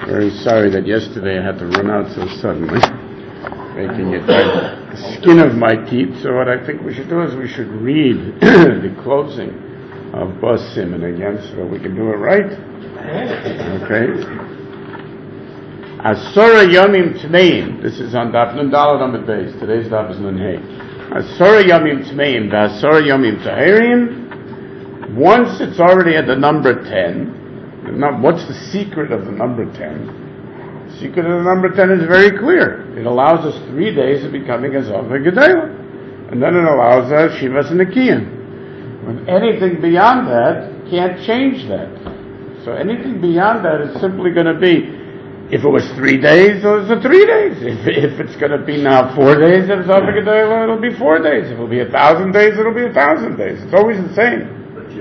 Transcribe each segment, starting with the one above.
Very sorry that yesterday I had to run out so suddenly, making it the skin of my teeth. So what I think we should do is we should read the closing of Bas Siman again so that we can do it right. Okay. Asura Yomim Tmeim. This is on Daf Nun Daled Amud Beis. Today's Daf is Nun Hey. Asura Yomim Tmeim. Asura Yomim Tahirim. Once it's already at the number 10. What's the secret of the number 10? The secret of the number 10 is very clear. It allows us 3 days of becoming a Zov Gedela. And then it allows us Shivas Nekiyim. When anything beyond that, can't change that. So anything beyond that is simply going to be, if it was 3 days, it was 3 days. If it's going to be now 4 days of Zov Gedela, it'll be 4 days. If it'll be 1,000 days, it'll be 1,000 days. It's always the same.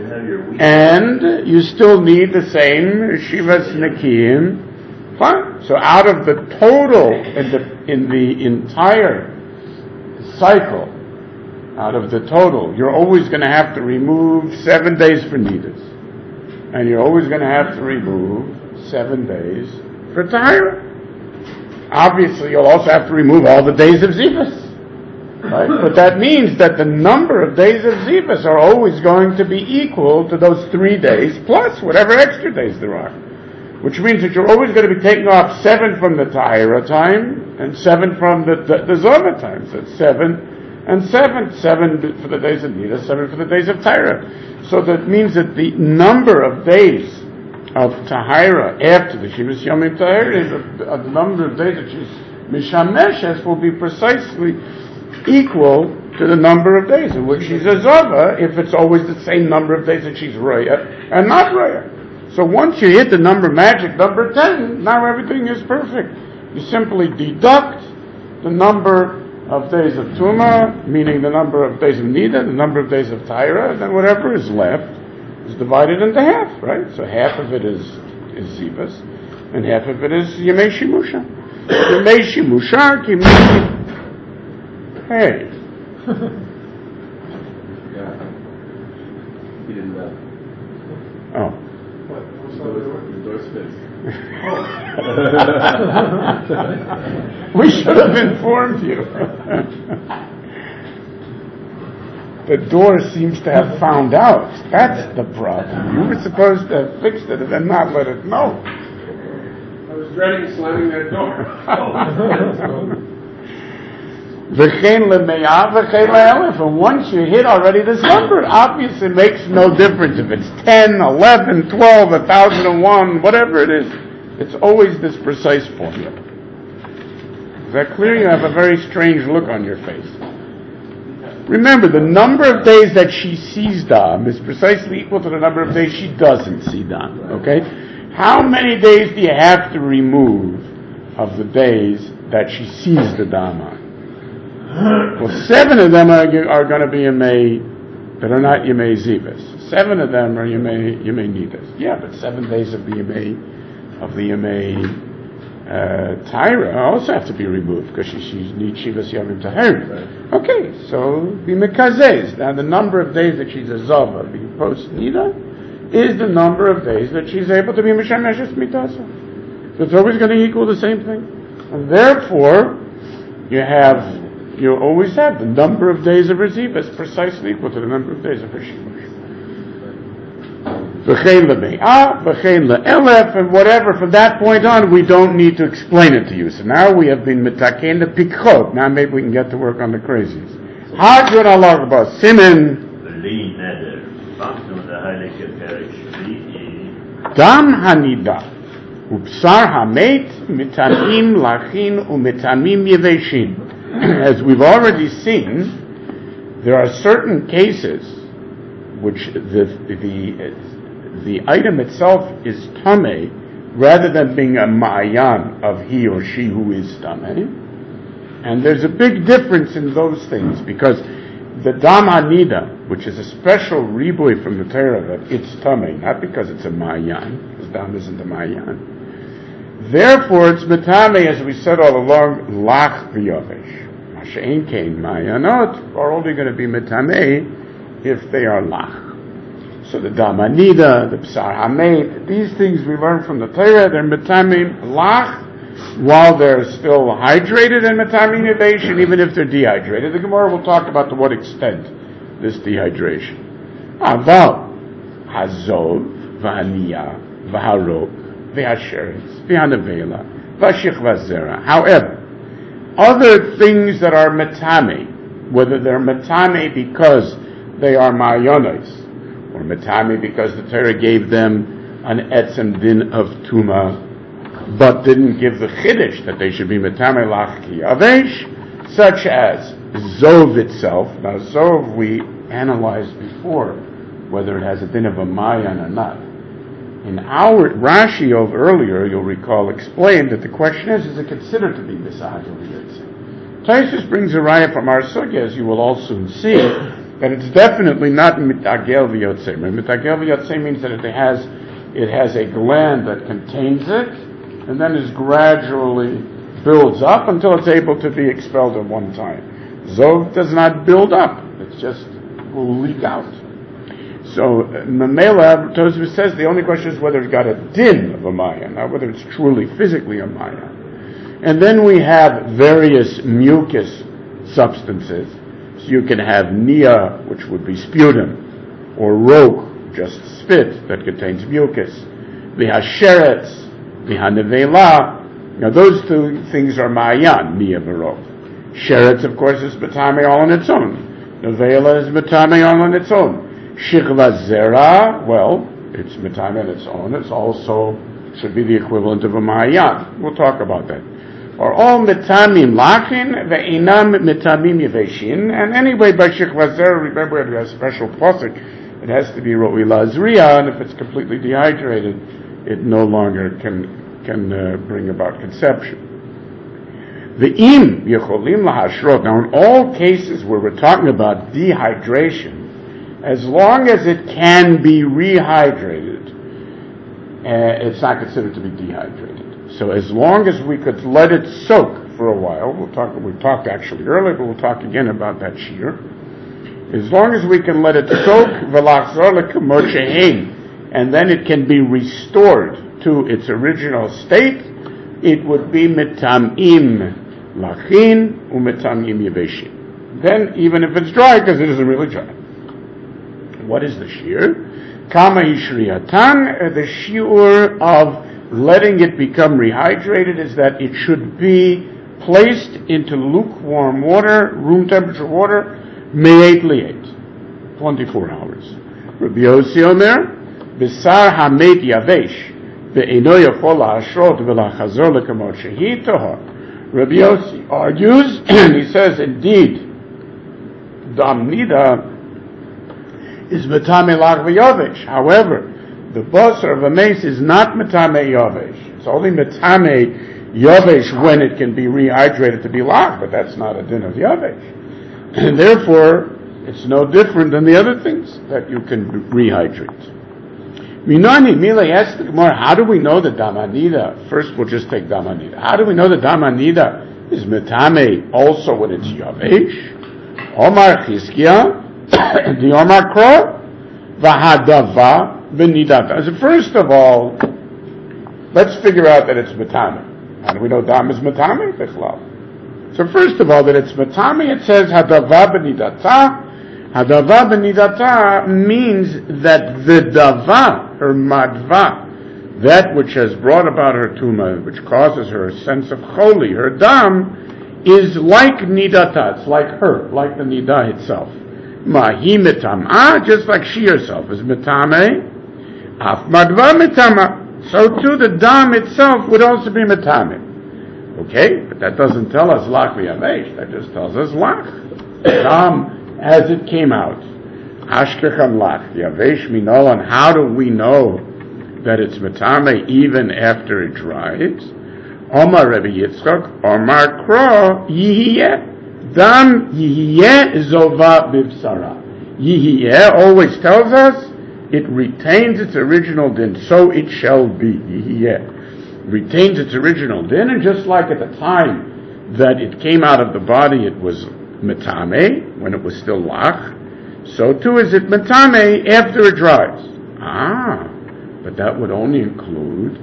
And you still need the same Shivas Nekiyim. Fine. So out of the total in the entire cycle, out of the total, you're always going to have to remove 7 days for Nidas. And you're always going to have to remove 7 days for Tahira. Obviously, you'll also have to remove all the days of Zivas. Right? But that means that the number of days of Zivas are always going to be equal to those 3 days plus whatever extra days there are. Which means that you're always going to be taking off 7 from the Tahira time and 7 from the Zova time. So it's 7 and 7. 7 for the days of Nida, 7 for the days of Tahira. So that means that the number of days of Tahira after the Shivas Yomim Tahira is the number of days that she's Mishameshes will be precisely equal to the number of days in which she's a Zava, if it's always the same number of days that she's Roya and not Roya. So once you hit the magic number 10, now everything is perfect. You simply deduct the number of days of Tuma, meaning the number of days of Nida, the number of days of Taira, and then whatever is left is divided into half, right? So half of it is Zivas, and half of it is Yemei Shimusha. Yemei Shimusha, Hey. He didn't know. Oh. What? The door's fixed. We should have informed you. The door seems to have found out. That's the problem. You were supposed to have fixed it and then not let it know. I was dreading slamming that door. And once you hit already this number, obviously it makes no difference if it's 10, 11, 12, 1,001, whatever it is. It's always this precise formula. Is that clear? You have a very strange look on your face. Remember, the number of days that she sees Dam is precisely equal to the number of days she doesn't see Dam. Okay? How many days do you have to remove of the days that she sees the Dam on? Well, 7 of them are going to be Yemei that are not Yemei Zivas. 7 of them are Yemei Nidas. Yeah, but 7 days of the Yemei Taira also have to be removed because she needs Shivas Yomim Tahirim. Okay, so be Mekazez. Now the number of days that she's a Zava, being post Nida, is the number of days that she's able to be Mishameshes Mitasa. So it's always going to equal the same thing. And therefore, you always have the number of days of her Zivas precisely equal to the number of days of her Shimush. V'chein le'me'ah, v'chein le'elef, and whatever, from that point on, we don't need to explain it to you. So now we have been metakein the pikchot. Now maybe we can get to work on the crazies. Hadron Allah Bas Siman. Dam hanida, upsar hamet, mitamim lachin, umitamim yeveshin. As we've already seen, there are certain cases which the item itself is tameh, rather than being a ma'ayan of he or she who is tameh. And there's a big difference in those things, because the dam hanida, which is a special riboy from the Torah, that it's tameh, not because it's a ma'ayan, because dam isn't a ma'ayan. Therefore, it's metame, as we said all along, lach v'yovesh. Masha'en kein ma'ayanot are only going to be metame if they are lach. So the Damanida, the B'sar Hamet, these things we learn from the Torah, they're Metamim Lach, while they're still hydrated, and Metamim Yavesh, and even if they're dehydrated. The Gemara will talk about to what extent this dehydration. Aval, Hazov, V'Aniya, V'Harok, V'Hasheretz, V'Hanavela, V'Shich V'Zera. However, other things that are Metame, whether they're Metame because they are Ma'ayonos, or Metame because the Torah gave them an etzem din of Tuma, but didn't give the Chiddush that they should be Metame Lach Ki Yavesh, such as Zov itself. Now Zov we analyzed before whether it has a din of a Mayan or not. In our Rashi of earlier, you'll recall, explained that the question is it considered to be Misahagel V'Yotzei? Taisus brings a raya from our sugya, as you will all soon see, that it's definitely not Mitagel V'Yotzei. Mitagel V'Yotzei means that it has a gland that contains it, and then is gradually builds up until it's able to be expelled at one time. Zov does not build up; it just will leak out. So Mamela Tosfos says the only question is whether it's got a din of a maya, not whether it's truly physically a maya. And then we have various mucus substances. So you can have nia, which would be sputum, or rok, just spit that contains mucus. V'hasheretz, v'hanevela. Now those two things are ma'ayan, nia v'rok. Sheretz, of course, is metame all on its own. Nevela is metame all on its own. Shikva zera, well, it's metame on its own. It's also should be the equivalent of a ma'ayan. We'll talk about that. Are all metamim lachin ve'inam metamim yeveshin. And anyway, by shikva zera, remember we have a special pasuk. It has to be ro'i lazriya, and if it's completely dehydrated, it no longer can bring about conception. The im yecholim lahashrot. Now, in all cases where we're talking about dehydration, as long as it can be rehydrated, it's not considered to be dehydrated. So as long as we could let it soak for a while, we talked actually earlier, but we'll talk again about that shear. As long as we can let it soak, and then it can be restored to its original state, it would be metamim lachin umetamim yeveshin. Then, even if it's dry, because it isn't really dry. What is the shear? Kama hishriyatan, the shiur of letting it become rehydrated is that it should be placed into lukewarm water, room temperature water, me'et li'et, 24 hours. Rabbi Yossi Omer, B'sar hamet yavesh, ve'eno yachol la'ashrot ve'la'chazor lekamot shehi tahor. Rabbi Yossi argues, and he says, indeed, dam nida is metame lach v'yavesh. However, the basar of a mace is not metame yavesh. It's only metame yavesh when it can be rehydrated to be lach, but that's not a din of yavesh. And therefore, it's no different than the other things that you can rehydrate. Minani Mila asks the Gemara, how do we know that Damanida? First, we'll just take Damanida. How do we know that Damanida is metame also when it's yavesh? Omar Chizkiya, the Omar Kro, Vahadava, Benidata. So first of all, let's figure out that it's metame. How do we know Dam is metame? So first of all, that it's metame, it says Hadava Benidata. Hadava Benidata means that the dava, her madva, that which has brought about her tuma, which causes her a sense of choli, her dam, is like nidata. It's like her, like the nida itself. Mahi metama, just like she herself is metame. Af madva metama. So too the dam itself would also be metame. Okay, but that doesn't tell us lach v'yavesh. That just tells us lach. Dam as it came out. Ashkechan lach yavesh minol. And how do we know that it's metame even after it dries? Omar Rabbi Yitzchak, Omar Kro, Yihiyeh. Dam Yihiyeh Zova Bivsara. Yihiyeh always tells us it retains its original din, so it shall be. Yihiyeh retains its original din, and just like at the time that it came out of the body, it was metame, when it was still lach, so too is it metame after it dries. But that would only include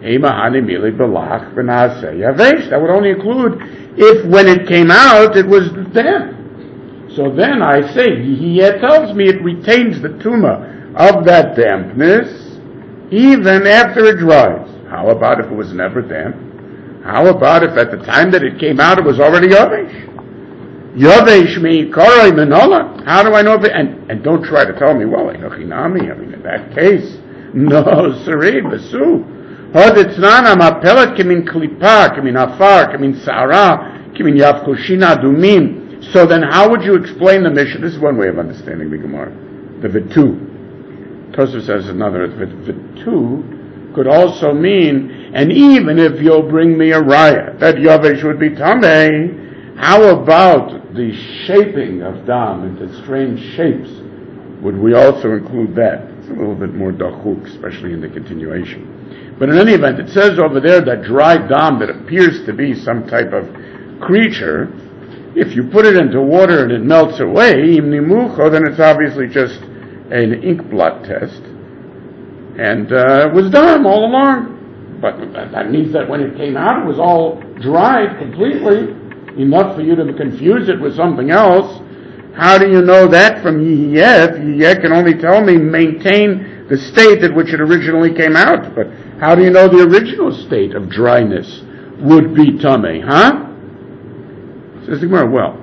that would only include if when it came out it was damp. So then I say, Yihiyeh tells me it retains the tumah of that dampness even after it dries. How about if it was never damp? How about if at the time that it came out it was already yavesh? Yavesh mi karay menola. How do I know if it? And don't try to tell me, well, in that case, no, siree, besu. Hoditznana mapelet kemin klipa, kemin afar, kemin sa'ara, kemin yavkushina dumim. So then how would you explain the Mishnah? This is one way of understanding the Gemara. The Vitu. Tosfos says another. Vitu could also mean, and even if you'll bring me a raya, that Yavesh would be Tameh, how about the shaping of Dam into strange shapes? Would we also include that? It's a little bit more dachuk, especially in the continuation. But in any event, it says over there that dry Dam that appears to be some type of creature, if you put it into water and it melts away, then it's obviously just an ink blot test. And it was done all along. But that means that when it came out, it was all dried completely, enough for you to confuse it with something else. How do you know that from Yihiyeh? Yihiyeh can only tell me maintain the state at which it originally came out. But how do you know the original state of dryness would be Tameh, huh? Says the Gemara, well,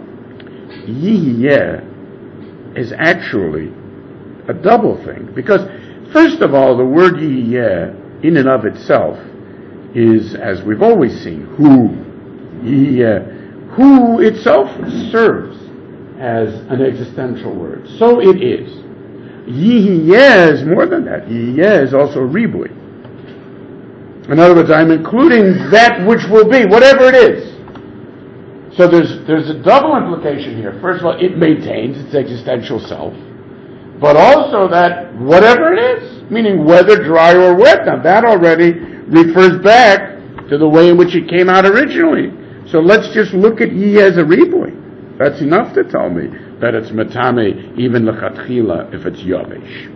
Yihiyeh is actually a double thing. Because, first of all, the word Yihiyeh, in and of itself, is, as we've always seen, Hu. Yihiyeh. Hu itself serves as an existential word. So it is. Yihiyeh is more than that. Yihiyeh is also ribui. In other words, I'm including that which will be, whatever it is. So there's a double implication here. First of all, it maintains its existential self, but also that whatever it is, meaning whether dry or wet. Now that already refers back to the way in which it came out originally. So let's just look at Yi as a ribui. That's enough to tell me that it's metame even lechatchila if it's yavesh.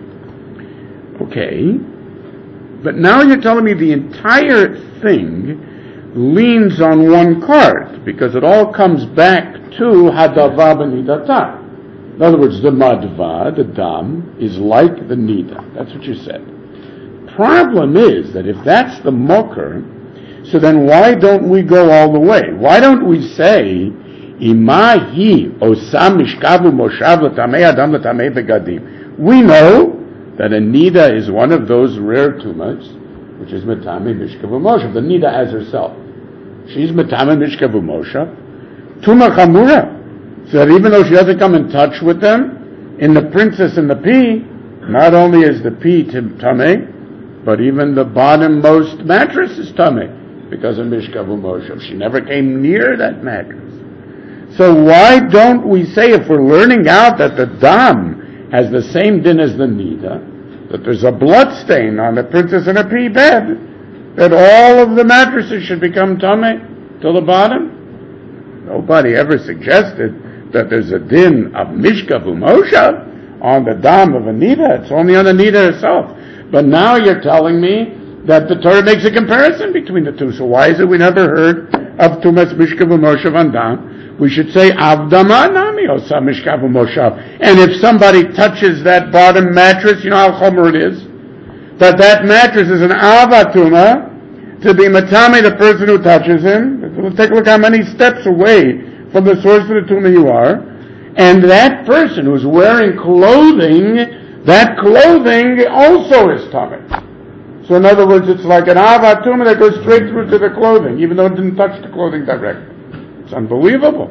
Okay, but now you're telling me the entire thing leans on one card, because it all comes back to hadava b'nidata. In other words, the madva, the dam, is like the nida. That's what you said. Problem is that if that's the moker, so then why don't we go all the way? Why don't we say, imahi osam mishkavu moshav l'tamei adam l'tamei begadim? We know that a nida is one of those rare tumas, which is metame mishkavu moshav. The nida as herself. She's metame mishkavu moshav. Tuma chamura. So that even though she doesn't come in touch with them, in the princess and the pea, not only is the pea tameh, but even the bottommost mattress is tameh, because of mishkavu moshav. She never came near that mattress. So why don't we say, if we're learning out that the dam has the same din as the nida, that there's a blood stain on the princess and a pea bed, that all of the mattresses should become tameh till the bottom? Nobody ever suggested that there's a din of mishkavu moshav on the dam of a nida. It's only on the nida herself. But now you're telling me that the Torah makes a comparison between the two. So why is it we never heard of tumas mishkavu moshav on dam? We should say avdama nami osa mishkavu moshav. And if somebody touches that bottom mattress, you know how chomer it is, that mattress is an avatuma to be matame the person who touches him. Let's take a look how many steps away from the source of the tumah you are, and that person who's wearing clothing, that clothing also is tameh. So in other words, it's like an avatuma that goes straight through to the clothing, even though it didn't touch the clothing directly. It's unbelievable.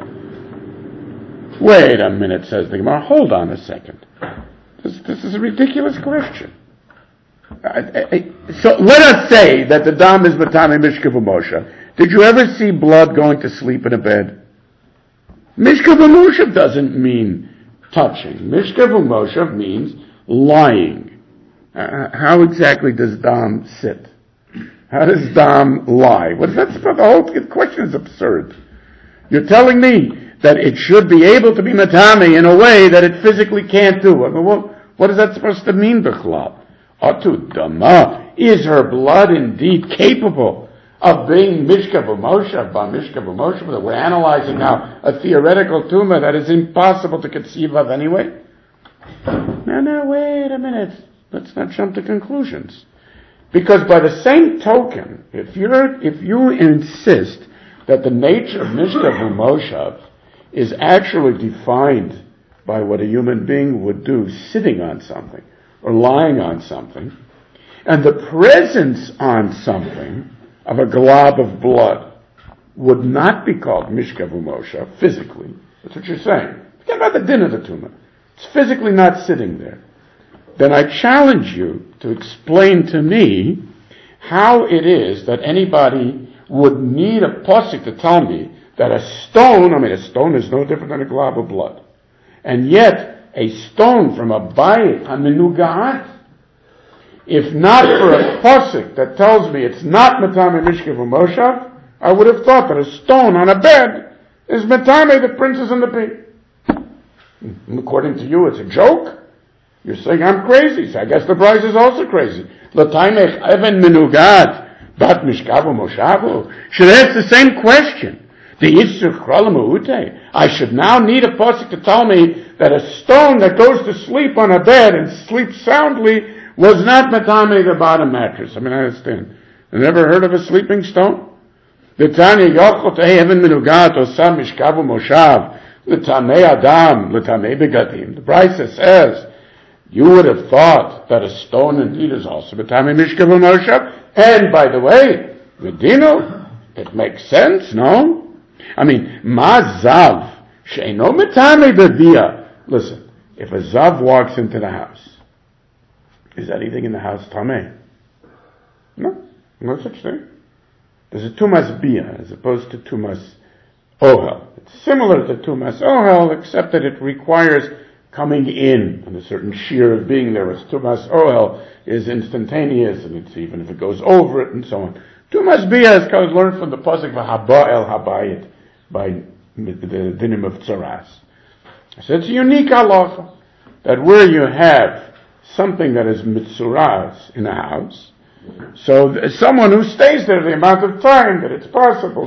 Wait a minute, says the Gemara. Hold on a second. This is a ridiculous question. So let us say that the dam is matame mishkavu moshav. Did you ever see blood going to sleep in a bed? Mishkavu moshav doesn't mean touching. Mishkavu moshav means lying. How exactly does dam sit? How does dam lie? What's that about? The whole question is absurd. You're telling me that it should be able to be matame in a way that it physically can't do. I mean, what is that supposed to mean, Bichlal? Atu dama, is her blood indeed capable of being mishka v'moshav, ba mishka v'moshav, that we're analyzing now a theoretical tumor that is impossible to conceive of anyway? No, wait a minute. Let's not jump to conclusions. Because by the same token, if you insist that the nature of mishka v'moshav is actually defined by what a human being would do sitting on something or lying on something, and the presence on something of a glob of blood would not be called mishka v'moshav physically. That's what you're saying. Forget about the din of the tumor. It's physically not sitting there. Then I challenge you to explain to me how it is that anybody would need a posik to tell me that a stone is no different than a glob of blood. And yet, a stone from a bayit, a menugat, if not for a posik that tells me it's not matame mishka v'moshav, I would have thought that a stone on a bed is matame the princess and the pig. According to you, it's a joke? You're saying I'm crazy, so I guess the price is also crazy. L'taimech even menugat, bat mishkavu moshavu. Should ask the same question. The Yitzchak Kralamuute. I should now need a pasuk to tell me that a stone that goes to sleep on a bed and sleeps soundly was not matame the bottom mattress. I mean, I understand. You never heard of a sleeping stone? The Tanya Yochot even menugat osam mishkavu moshav l'tamei adam l'tamei begadim. The Brisa says you would have thought that a stone indeed is also matame mishka v'moshav. And by the way, Medino, it makes sense, no? I mean, ma zav she'eno matame b'via. Listen, if a zav walks into the house, is anything in the house tameh? No such thing. There's a tumas bia as opposed to tumas ohel. It's similar to tumas ohel, except that it requires coming in and a certain shear of being there. As tumas ohel is instantaneous, and it's even if it goes over it and so on. Tumas bia is learned from the pasuk v'haba el habayit by the dinim of tzaras. So it's a unique halacha that where you have something that is mitzuraz in a house, so someone who stays there the amount of time that it's possible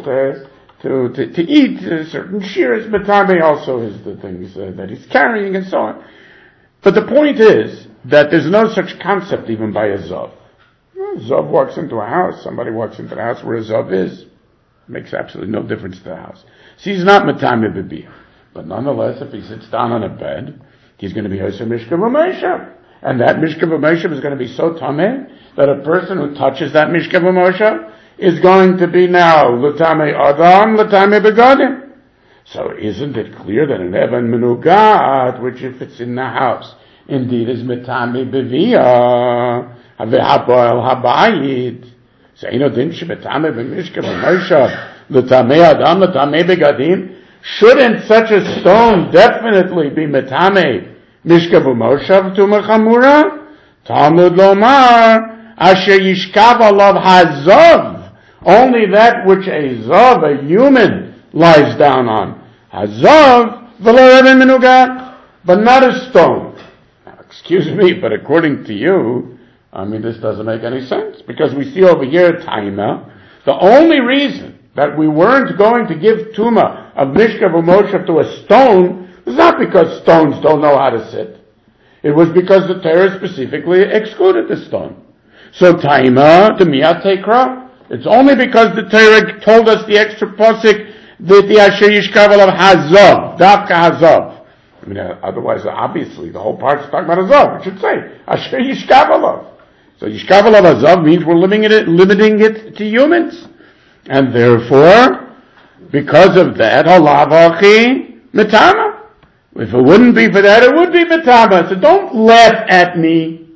to eat certain shears, matame also is the things that he's carrying and so on. But the point is that there's no such concept even by a zav. Zav walks into a house, somebody walks into the house where a zav is. Makes absolutely no difference to the house. So he's not matame b'biyah. But nonetheless, if he sits down on a bed, he's going to be Yosef Mishka V'Moshav. And that Mishka V'Moshav is going to be so tameh that a person who touches that Mishka V'Moshav is going to be now L'tameh Adam, L'tameh Begadim. So isn't it clear that an Evan Menugat, which if it's in the house, indeed is Matame B'viyah, Have'hapoel Habayit. So, din shebetame b'mishka v'moshav l'tamei adam l'tamei begadim. Shouldn't such a stone definitely be metame mishka v'moshav tumah chamura? Talmud lomar asher yishkav alav hazav. Only that which a zav, a human, lies down on. Hazav v'lo even menugat, but not a stone. Now, excuse me, but according to you, this doesn't make any sense, because we see over here, Taima, the only reason that we weren't going to give Tuma of Mishka v'Moshav to a stone was not because stones don't know how to sit. It was because the Torah specifically excluded the stone. So Taima, the Miyat Tekra, it's only because the Torah told us the extra posik that the Asher Yishkav Alav Hazav, Davka Hazav. Otherwise, obviously, the whole part's talking about Hazav. It should say, Asher Yishkav Alav. So Yishkav Alav Hazav means we're limiting it to humans. And therefore, because of that, Halav Achi Metama. If it wouldn't be for that, it would be Metama. So don't laugh at me.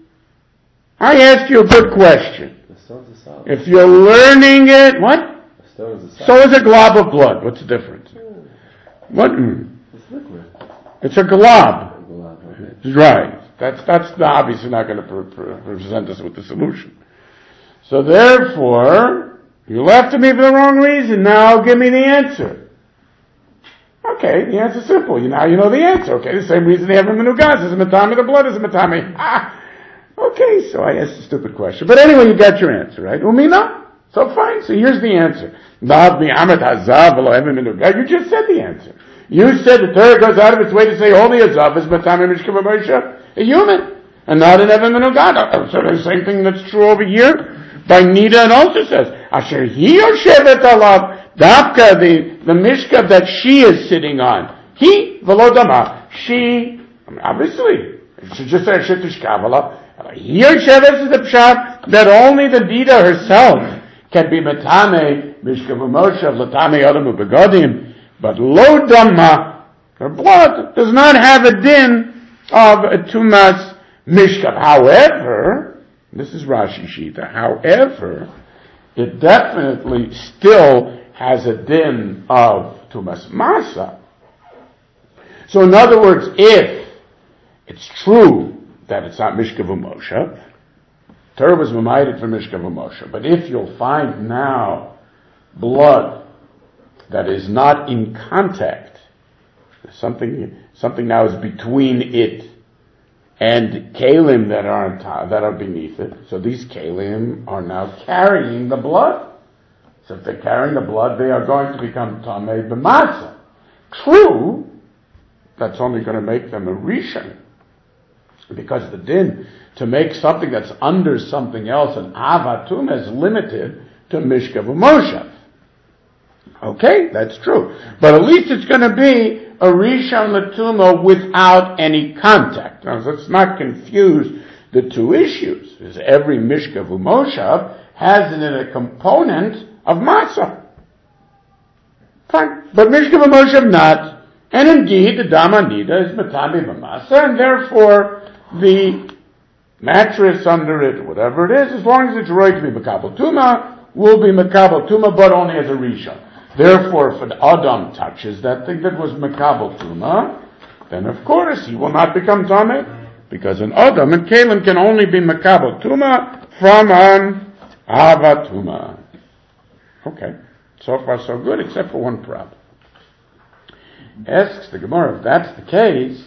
I asked you a good question. If you're learning it, what? So is a glob of blood. What's the difference? What? It's liquid. It's a glob. Right. That's obviously not going to present us with the solution. So therefore, you laughed at me for the wrong reason. Now give me the answer. Okay, the answer's simple. Now you know the answer. Okay, the same reason they have a menugas is a matame, the blood is a matame. Okay, so I asked a stupid question. But anyway, you got your answer, right? Umina? So fine, so here's the answer. You just said the answer. You said the Torah goes out of its way to say only a zav is matame mishka v'moshe, a human, and not an evan menugad. So the same thing that's true over here by Nida, and also says, Asher he yoshevet alav, Dafka, the mishka that she is sitting on. He, velodama, she, obviously, she just said shetish kavala. Here sheves is the pshat that only the Nida herself can be matame, mishka v'moshe, latame adamu begodim, but lodama, her blood, does not have a din of a tumas mishka. However, this is Rashi Shita, however, it definitely still has a din of tumas masa. So in other words, if it's true that it's not mishka v'moshe, Torah was mamayded for mishka v'moshe, but if you'll find now blood that is not in contact, something now is between it and kalim that are beneath it, so these kalim are now carrying the blood. So if they're carrying the blood, they are going to become tamei b'masa. True, that's only going to make them a rishon, because the din to make something that's under something else, an avatum, is limited to mishka v'moshe. Okay, that's true. But at least it's going to be a rishon l'tuma without any contact. Now, let's not confuse the two issues. Because every mishka v'moshe has in it a component of matzah. Fine. But mishka v'moshe not. And indeed, the dama nida is matami b'masa, and therefore the mattress under it, whatever it is, as long as it's right to be makabel tuma, will be makabel tuma, but only as a rishon. Therefore, if an Adam touches that thing that was makabel tuma, then of course he will not become tameh, because an Adam and kalim can only be makabel tuma from an avatuma. Okay, so far so good, except for one problem. Asks the Gemara, if that's the case,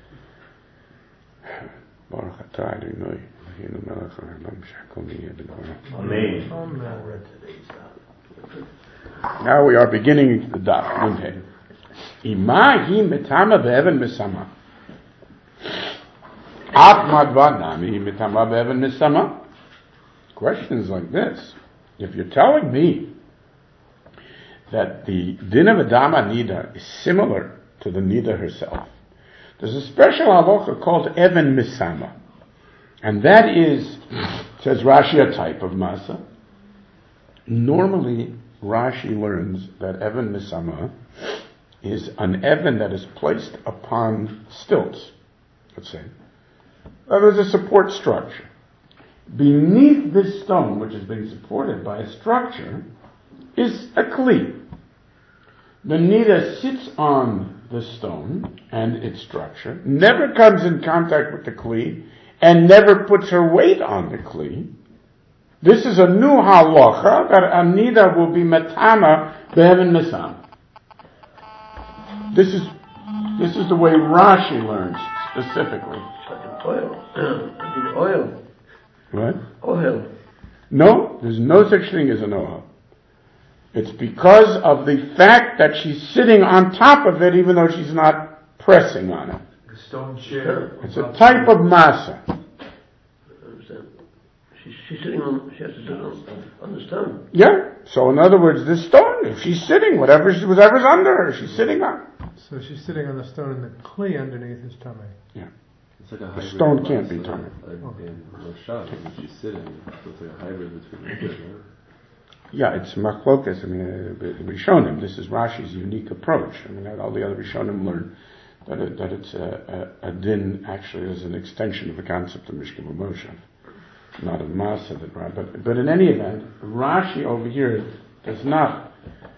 now we are beginning the daf. Imahi metama be'evan misama. Atmad vadnami metama be'evan misama. Questions like this. If you're telling me that the din of Adama Nida is similar to the Nida herself, there's a special halacha called Evan Misama. And that is, says Rashi, a type of masa. Normally, Rashi learns that Evan Misama is an Evan that is placed upon stilts, let's say. There's a support structure. Beneath this stone, which is being supported by a structure, is a kli. The Nida sits on the stone and its structure, never comes in contact with the kli, and never puts her weight on the kli. This is a new halacha that a Nida will be matama be'evan misam. This is the way Rashi learns specifically. Oil. What? Oil. No, there's no such thing as an ohel. It's because of the fact that she's sitting on top of it, even though she's not pressing on it. The stone chair. It's a type of masa. I understand. She's sitting on. She has to sit on the stone. Yeah. So in other words, this stone, if she's sitting, whatever's under her, she's sitting on. So she's sitting on the stone, and the kli underneath is tummy. Yeah. It's like a The hybrid. stone can't be tummy. In Moshav, when she's sitting, so it's like a hybrid between the two, right? Yeah, it's machlokas. I mean, Rishonim. This is Rashi's unique approach. I mean, all the other Rishonim learn that it's a din actually is an extension of the concept of Mishka Moshav, not a masa. But in any event, Rashi over here does not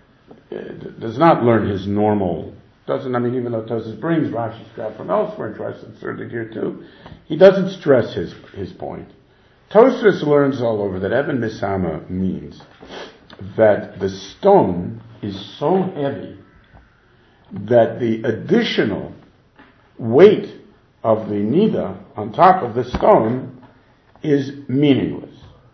learn his normal. Even though Tosfos brings Rashi's graph from elsewhere and tries to insert it here too, he doesn't stress his point. Tosfos learns all over that Evan Misama means that the stone is so heavy that the additional weight of the nida on top of the stone is meaningless.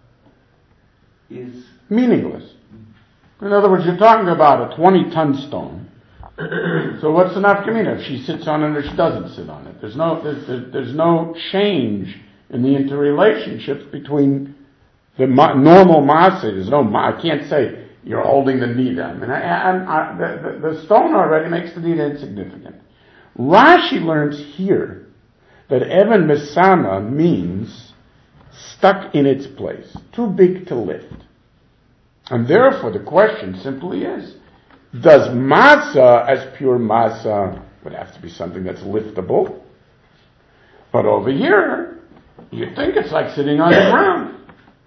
Is meaningless. In other words, you're talking about a 20-ton stone. So what's the nafkamina if she sits on it or she doesn't sit on it? There's no change in the interrelationships between the normal masa. There's no, I can't say you're holding the nida. I mean, the stone already makes the nida insignificant. Rashi learns here that Evan Mesama means stuck in its place, too big to lift. And therefore the question simply is, does matzah as pure matzah would have to be something that's liftable? But over here, you think it's like sitting on the ground.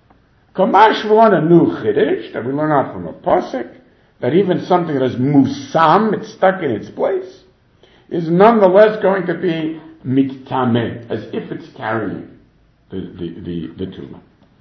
Kamash won a new chiddush that we learn out from a pasuk, that even something that is musam, it's stuck in its place, is nonetheless going to be mittameh, as if it's carrying the tumah.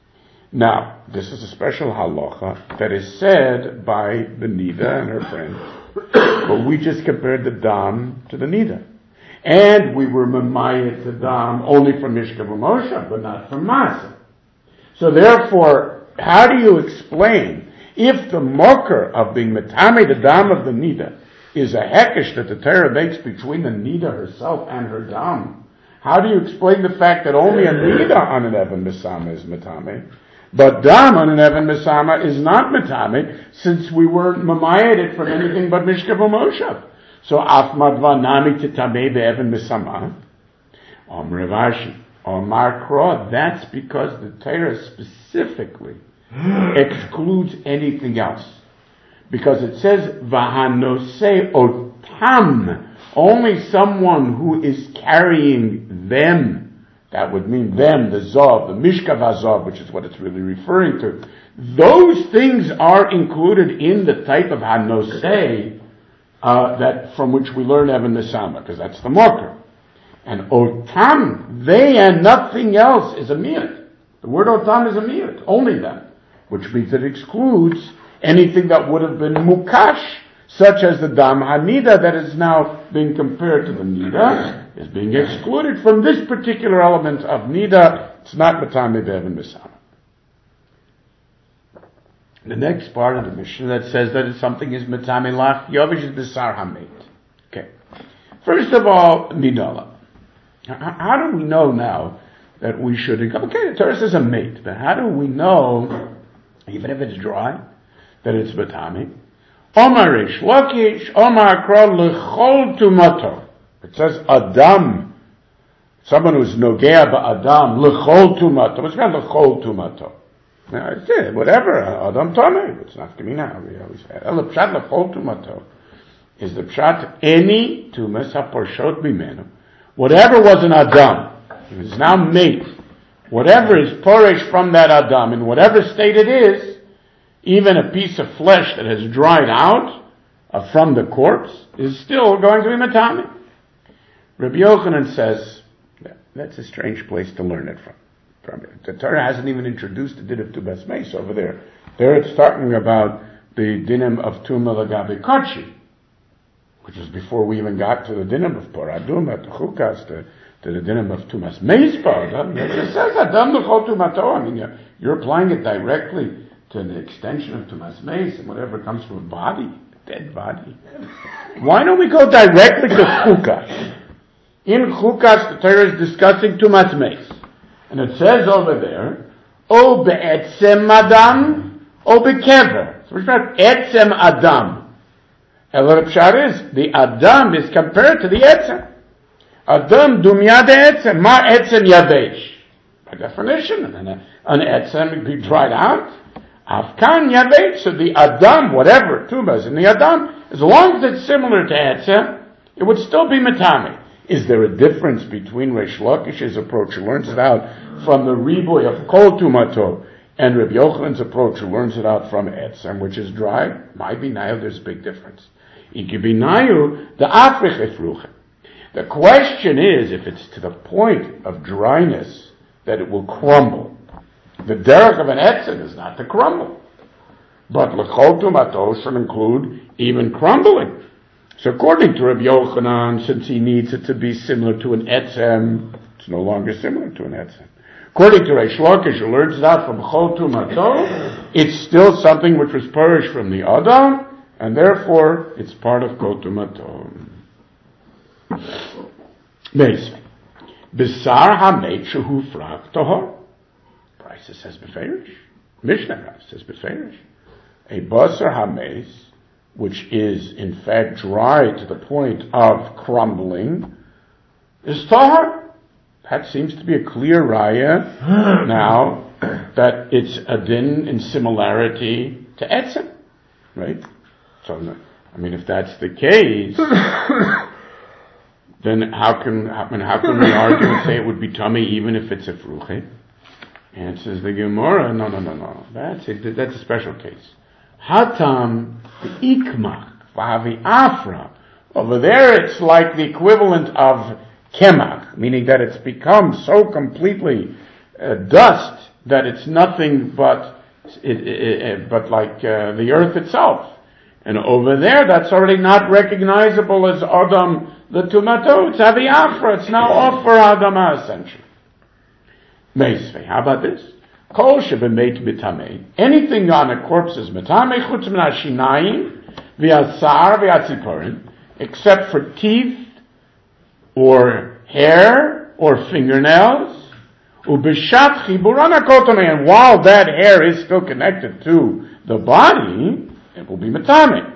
Now, this is a special halacha that is said by the nida and her friend, but we just compared the dam to the nida. And we were mamayet the dam only from Mishka Moshe, but not from Masa. So therefore, how do you explain, if the mocker of being metame the dam of the nida is a hekesh that the Torah makes between the nida herself and her dam, how do you explain the fact that only a nida on an Evan Mesama is metame, but dam on an Evan Mesama is not metame, since we weren't mamayed from anything but Mishka Moshe? So afmad vanami titame be'evan Mesama, Omar Rashi, Omar Kra, that's because the Torah specifically excludes anything else. Because it says, Vahanose otam, only someone who is carrying them. That would mean them, the Zav, the Mishkav HaZav, which is what it's really referring to. Those things are included in the type of Hanose, that from which we learn Evan Mesama, because that's the marker. And otam, they and nothing else is a miyat. The word otam is a miyat, only them. Which means it excludes anything that would have been mukash, such as the dam hanida that is now being compared to the nida, is being excluded from this particular element of nida. It's not matame be'evan Mesama. The next part of the Mishnah that says that something is matame lach yovish is besar hamet. Okay. First of all, midala. How do we know now that we should? Okay, the Torah says a mate, but how do we know, even if it's dry, that it's matame? Omar Rish Lakish, Omar Kra lechol tumato. It says Adam, someone who's nogea ba'adam, lechol tumato. What's meant lechol tumato? Now, I said, whatever, Adam Tame, it's not Gemina, we always say. El Pshat lechol tumato is the Pshat, any tumas haporshot bimenu. Whatever was an Adam, it is now made. Whatever is poresh from that Adam, in whatever state it is, even a piece of flesh that has dried out from the corpse is still going to be matame. Rabbi Yochanan says, that's a strange place to learn it from. The Torah hasn't even introduced the din of Tubas Meis over there. There it's talking about the dinim of Tuma Lagabe Kachi, which is before we even got to the dinim of Poraduma, to Chukas, to the dinim of Tumas Meis. It says Adam L'chol Tumato. I mean, you're applying it directly to the extension of Tumas Meis and whatever comes from a body, a dead body. Why don't we go directly to Chukas? In Chukas, the Torah is discussing Tumas Meis. And it says over there, O be'etzem Adam, O be'kever. So it's not etzem Adam. Ela Pshat is, the Adam is compared to the etzem. Adam dumya de etzem, ma etzem yavesh. By definition, an etzem would be dried out. Afkan yavesh, so the Adam, whatever tubas in the Adam, as long as it's similar to etzem, it would still be matame. Is there a difference between Reish Lakish's approach, who learns it out from the riboy of kol tumato, and Rabbi Yochanan's approach, who learns it out from etzem, which is dry? Might be nayu, there's a big difference. It could be nayu, the africh efruchem. The question is, if it's to the point of dryness that it will crumble. The derech of an etzem is not to crumble. But l'chol tumato should include even crumbling. So according to Rabbi Yochanan, since he needs it to be similar to an etzem, it's no longer similar to an etzem. According to Reish Lakish, who learns that from Chol Tumato, it's still something which was purged from the Adam, and therefore it's part of Chol Tumato. Beis. Besar hamet shehu frak tahor. Brisa says beferish. Mishnah says beferish. A basar hamet, which is in fact dry to the point of crumbling, is tahor. That seems to be a clear raya now that it's a din in similarity to etzem, right? So, I mean, if that's the case, then how can we argue and say it would be tummy even if it's a fruche? Answers the Gemara, no. That's a special case. Hatam the ikmach v'havi afra. Over there, it's like the equivalent of kemach, meaning that it's become so completely dust that it's nothing but like the earth itself. And over there, that's already not recognizable as Adam the Tumato. It's Avi Afra. It's now off for Adama, essentially. Meisvei. How about this? Kol shebemeit mitamei. Anything on a corpse is mitamei chutz min hashinayim v'asar v'atziporin, except for teeth or hair or fingernails. Ubishat chiburan hakotamei. And while that hair is still connected to the body, it will be matame.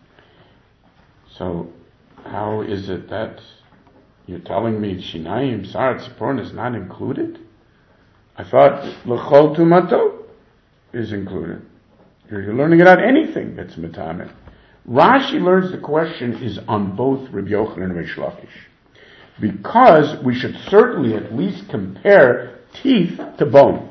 So, how is it that you're telling me shinayim, sar, tziporin is not included? I thought l'chol tumato is included. You're learning about anything that's matame. Rashi learns the question is on both Rabbi Yochanan and Reish Lakish, because we should certainly at least compare teeth to bone.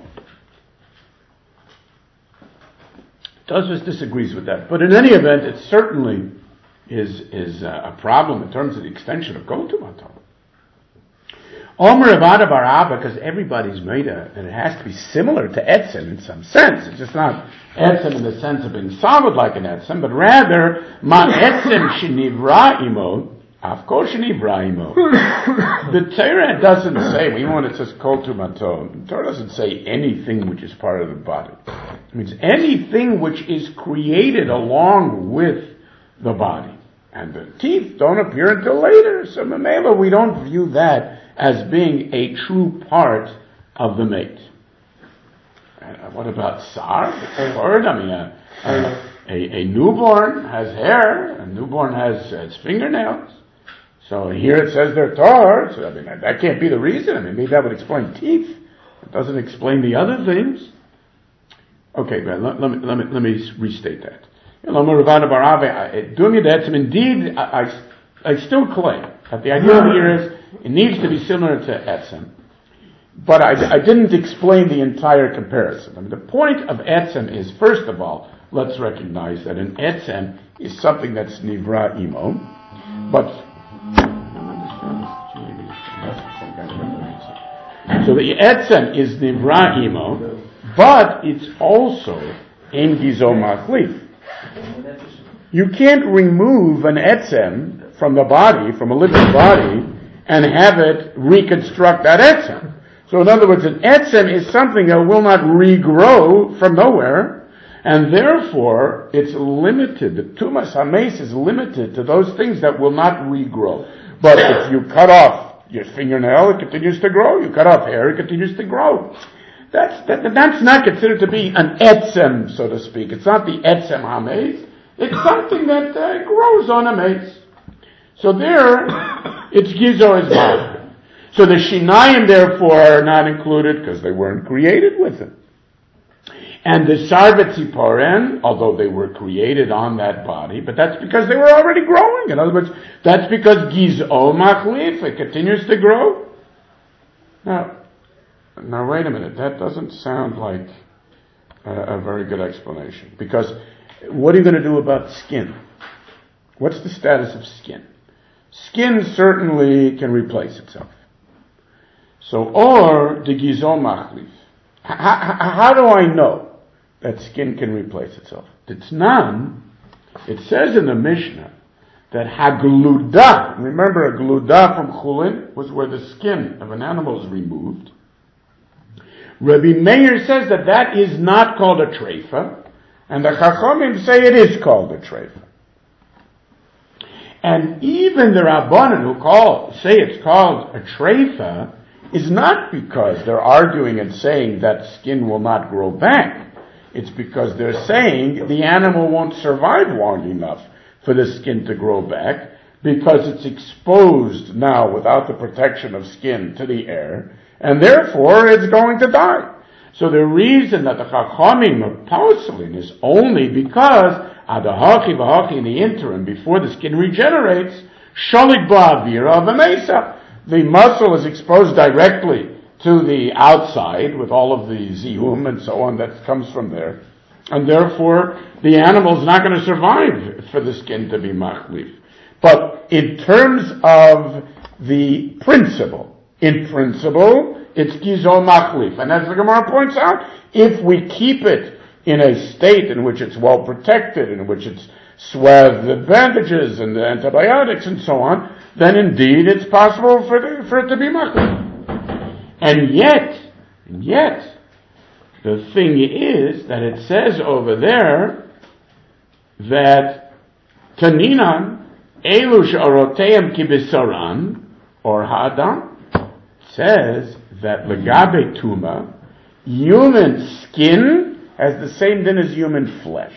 Tosfos disagrees with that, but in any event, it certainly is a problem in terms of the extension of Kol Tumato. Omer Avada Bar Abba, because everybody's made that it has to be similar to etzem in some sense. It's just not etzem in the sense of being solid like an etzem, but rather ma etzem shenivra imo. Of course, the Torah doesn't say, even when it says Kol Tumato, the Torah doesn't say anything which is part of the body. It means anything which is created along with the body. And the teeth don't appear until later. So, Mamela, we don't view that as being a true part of the mate. What about Sar? The word? I mean, a newborn has hair, a newborn has its fingernails. So here it says they're tar, so I mean, that can't be the reason. I mean, maybe that would explain teeth. It doesn't explain the other things. Okay, but let me restate that. Indeed, I still claim that the idea here is it needs to be similar to etzem, but I didn't explain the entire comparison. I mean, the point of etzem is, first of all, let's recognize that an etzem is something that's nivra imo, but so the etzem is nivra imo, but it's also in gizo machlif. You can't remove an etzem from the body, from a living body, and have it reconstruct that etzem. So in other words, an etzem is something that will not regrow from nowhere, and therefore it's limited. The tumas hames is limited to those things that will not regrow. But if you cut off your fingernail, it continues to grow. You cut off hair, it continues to grow. That's not considered to be an etzem, so to speak. It's not the etzem hames. It's something that grows on a mace. So there, it's gizo is bad. So the shinayim, therefore, are not included because they weren't created with it. And the sarvet ziporen, although they were created on that body, but that's because they were already growing. In other words, that's because gizo machlif, it continues to grow. Now wait a minute, that doesn't sound like a very good explanation. Because what are you going to do about skin? What's the status of skin? Skin certainly can replace itself. So, or the gizo machlif. How do I know that skin can replace itself? It's none. It says in the Mishnah that hagluda, remember a gluda from chulin was where the skin of an animal is removed. Rabbi Meir says that that is not called a treifa, and the Chachamim say it is called a treifa. And even the Rabbanan who say it's called a treifa is not because they're arguing and saying that skin will not grow back. It's because they're saying the animal won't survive long enough for the skin to grow back because it's exposed now without the protection of skin to the air, and therefore it's going to die. So the reason that the Chachamim are posling is only because Adahachi v'hachi in the interim, before the skin regenerates, shalit ba'avira v'mesa. The muscle is exposed directly to the outside with all of the zihum and so on that comes from there. And therefore, the animal is not going to survive for the skin to be machlif. But in terms of the principle, it's gizo machlif. And as the Gemara points out, if we keep it in a state in which it's well protected, in which it's swathed with bandages and the antibiotics and so on, then indeed it's possible for it to be machlif. And yet, the thing is that it says over there that Taninan, Elu she'aroteim ki b'saran, or ha'adam, says that legabe tuma, human skin has the same din as human flesh.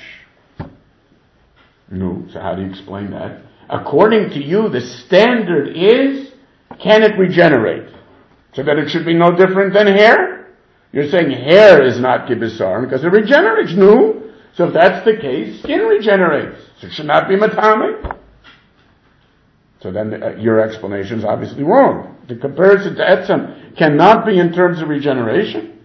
No, so how do you explain that? According to you, the standard is, can it regenerate? So that it should be no different than hair? You're saying hair is not kibisar because it regenerates. No. So if that's the case, skin regenerates. So it should not be matame. So then your explanation is obviously wrong. The comparison to etzem cannot be in terms of regeneration.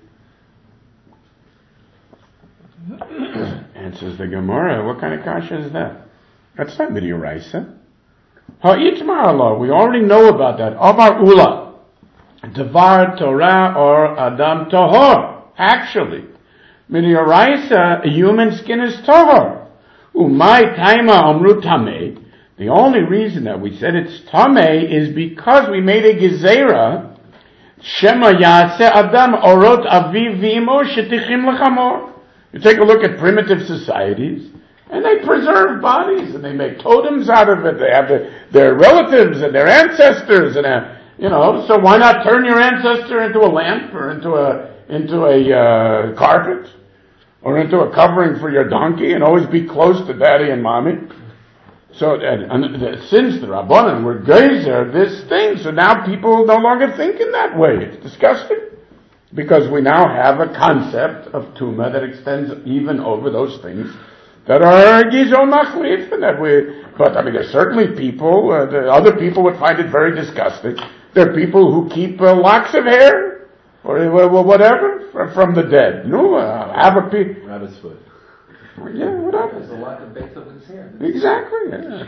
Answers the Gemara, what kind of kasha is that? That's not midioraisa. Ha'itmar Allah, we already know about that. Amar Ula. Devar Torah or Adam Tahor. Actually, midioraisa, a human skin is Tahor. Umay Taima Amru Tameh. The only reason that we said it's Tameh is because we made a gezerah. Shema Yaseh Adam Orot Aviv V'imo Shetichim L'chamor. You take a look at primitive societies, and they preserve bodies, and they make totems out of it. They have their relatives and their ancestors, and so why not turn your ancestor into a lamp, or into a carpet, or into a covering for your donkey, and always be close to daddy and mommy? So, since the Rabbanan were geyser this thing, so now people no longer think in that way. It's disgusting. Because we now have a concept of tuma that extends even over those things that are gizo machlif, and but there's certainly people, other people would find it very disgusting. There are people who keep locks of hair, or whatever, from the dead. No, Rabbit's foot. Yeah, whatever. There's a lock of baked up in his hair. Exactly, yeah.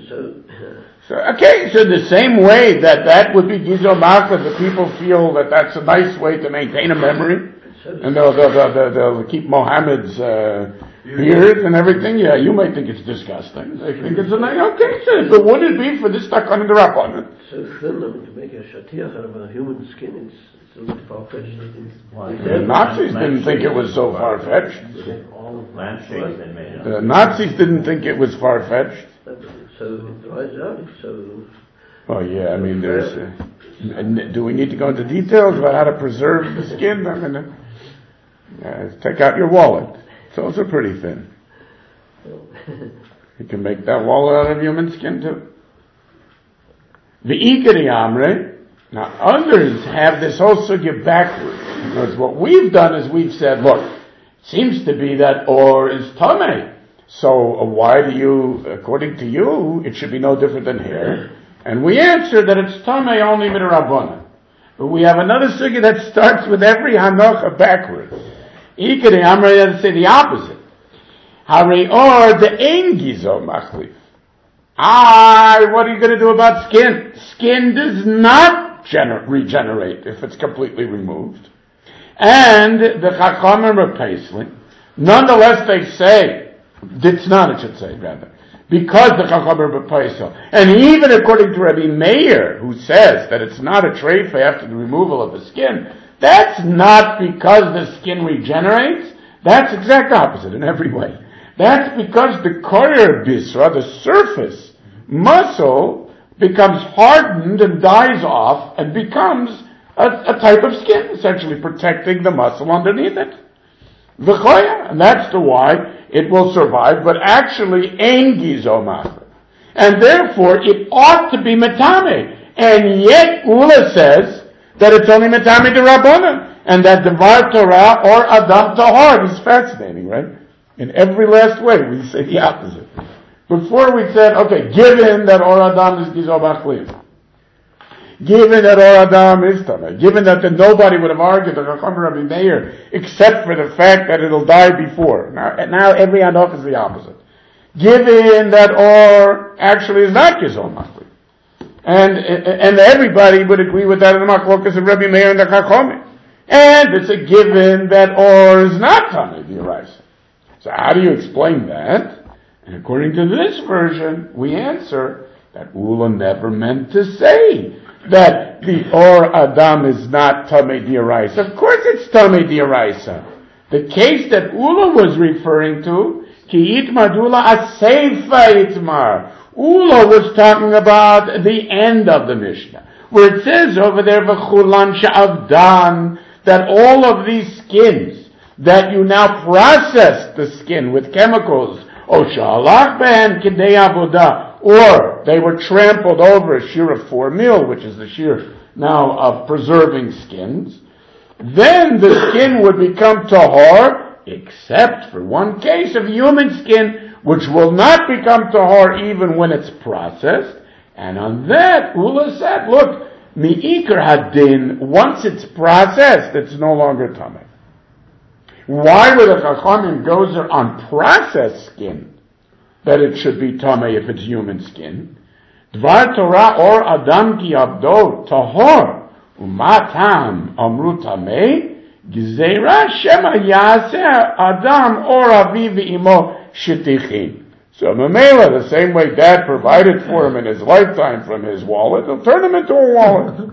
So So the same way that would be gizo machlif, the people feel that that's a nice way to maintain a memory, and they'll keep Mohammed's beard and everything. Yeah, you might think it's disgusting. They think it's a nice, okay, so but would it be for this takan in the Rabbanan? So thin, to make a shatiach out of a human skin, it's a little far-fetched. The Nazis didn't think it was so far-fetched. All lampshades they made up. The Nazis didn't think it was far-fetched. So it dries out, so... Oh yeah, do we need to go into details about how to preserve the skin? Take out your wallet. It's also pretty thin. You can make that wallet out of human skin too. The Ikari Amre. Now others have this whole sugya backwards. Because what we've done is we've said, look, it seems to be that or is tameh. So why do you, according to you, it should be no different than hair? And we answer that it's tameh only midrabanan. But we have another sugya that starts with every hanocha backwards. Ikari Amre doesn't say the opposite. Hari or the ein gizo machlif. What are you going to do about skin? Skin does not regenerate if it's completely removed. And the Chachamim are pasling. Nonetheless, they say, Ditznanet should say rather, because the Chachaber b'Paisel. And even according to Rabbi Meir, who says that it's not a treifa after the removal of the skin, that's not because the skin regenerates. That's exact opposite in every way. That's because the koyer bisra, the surface muscle, becomes hardened and dies off and becomes a type of skin, essentially protecting the muscle underneath it. V'choya, and that's the why it will survive, but actually ein gizo machli. And therefore it ought to be metame. And yet Ula says that it's only metame de Rabbanan, and that Devar Torah or Adam Tahor is fascinating, right? In every last way we say the opposite. Before we said, okay, given that or Adam is gizo machli, given that or Adam is tamei, given that nobody would have argued the Chacham Rabbi Meir except for the fact that it'll die before. Now every Anoch is the opposite. Given that or actually is not Gizol Machli. And everybody would agree with that in the Machlokas of Rabbi Meir and the Chacham. And it's a given that or is not tamei d'oraisa. So how do you explain that? And according to this version, we answer that Ula never meant to say that the Or Adam is not Tamei D'Oraisa. Of course it's Tamei D'Oraisa. The case that Ula was referring to, Ki Itmar Dula Aseifa Itmar. Ula was talking about the end of the Mishnah, where it says over there, V'chulan Sha'avdan, that all of these skins, that you now process the skin with chemicals, O Sha'alach Ben Kidei Avodah, or they were trampled over a shear of 4 mil, which is the shear now of preserving skins, then the skin would become tahor, except for one case of human skin, which will not become tahor even when it's processed. And on that, Ula said, look, mi'ikar hadin, once it's processed, it's no longer tamei. Why would a Chachamim gozer on processed skin that it should be tamei if it's human skin? Dvar Torah or Adam ki abdo tahor umatam amru tamei gzeira shema yaseh Adam or aviv imo shitichin. So Mamela, the same way Dad provided for him in his lifetime from his wallet, he'll turn him into a wallet.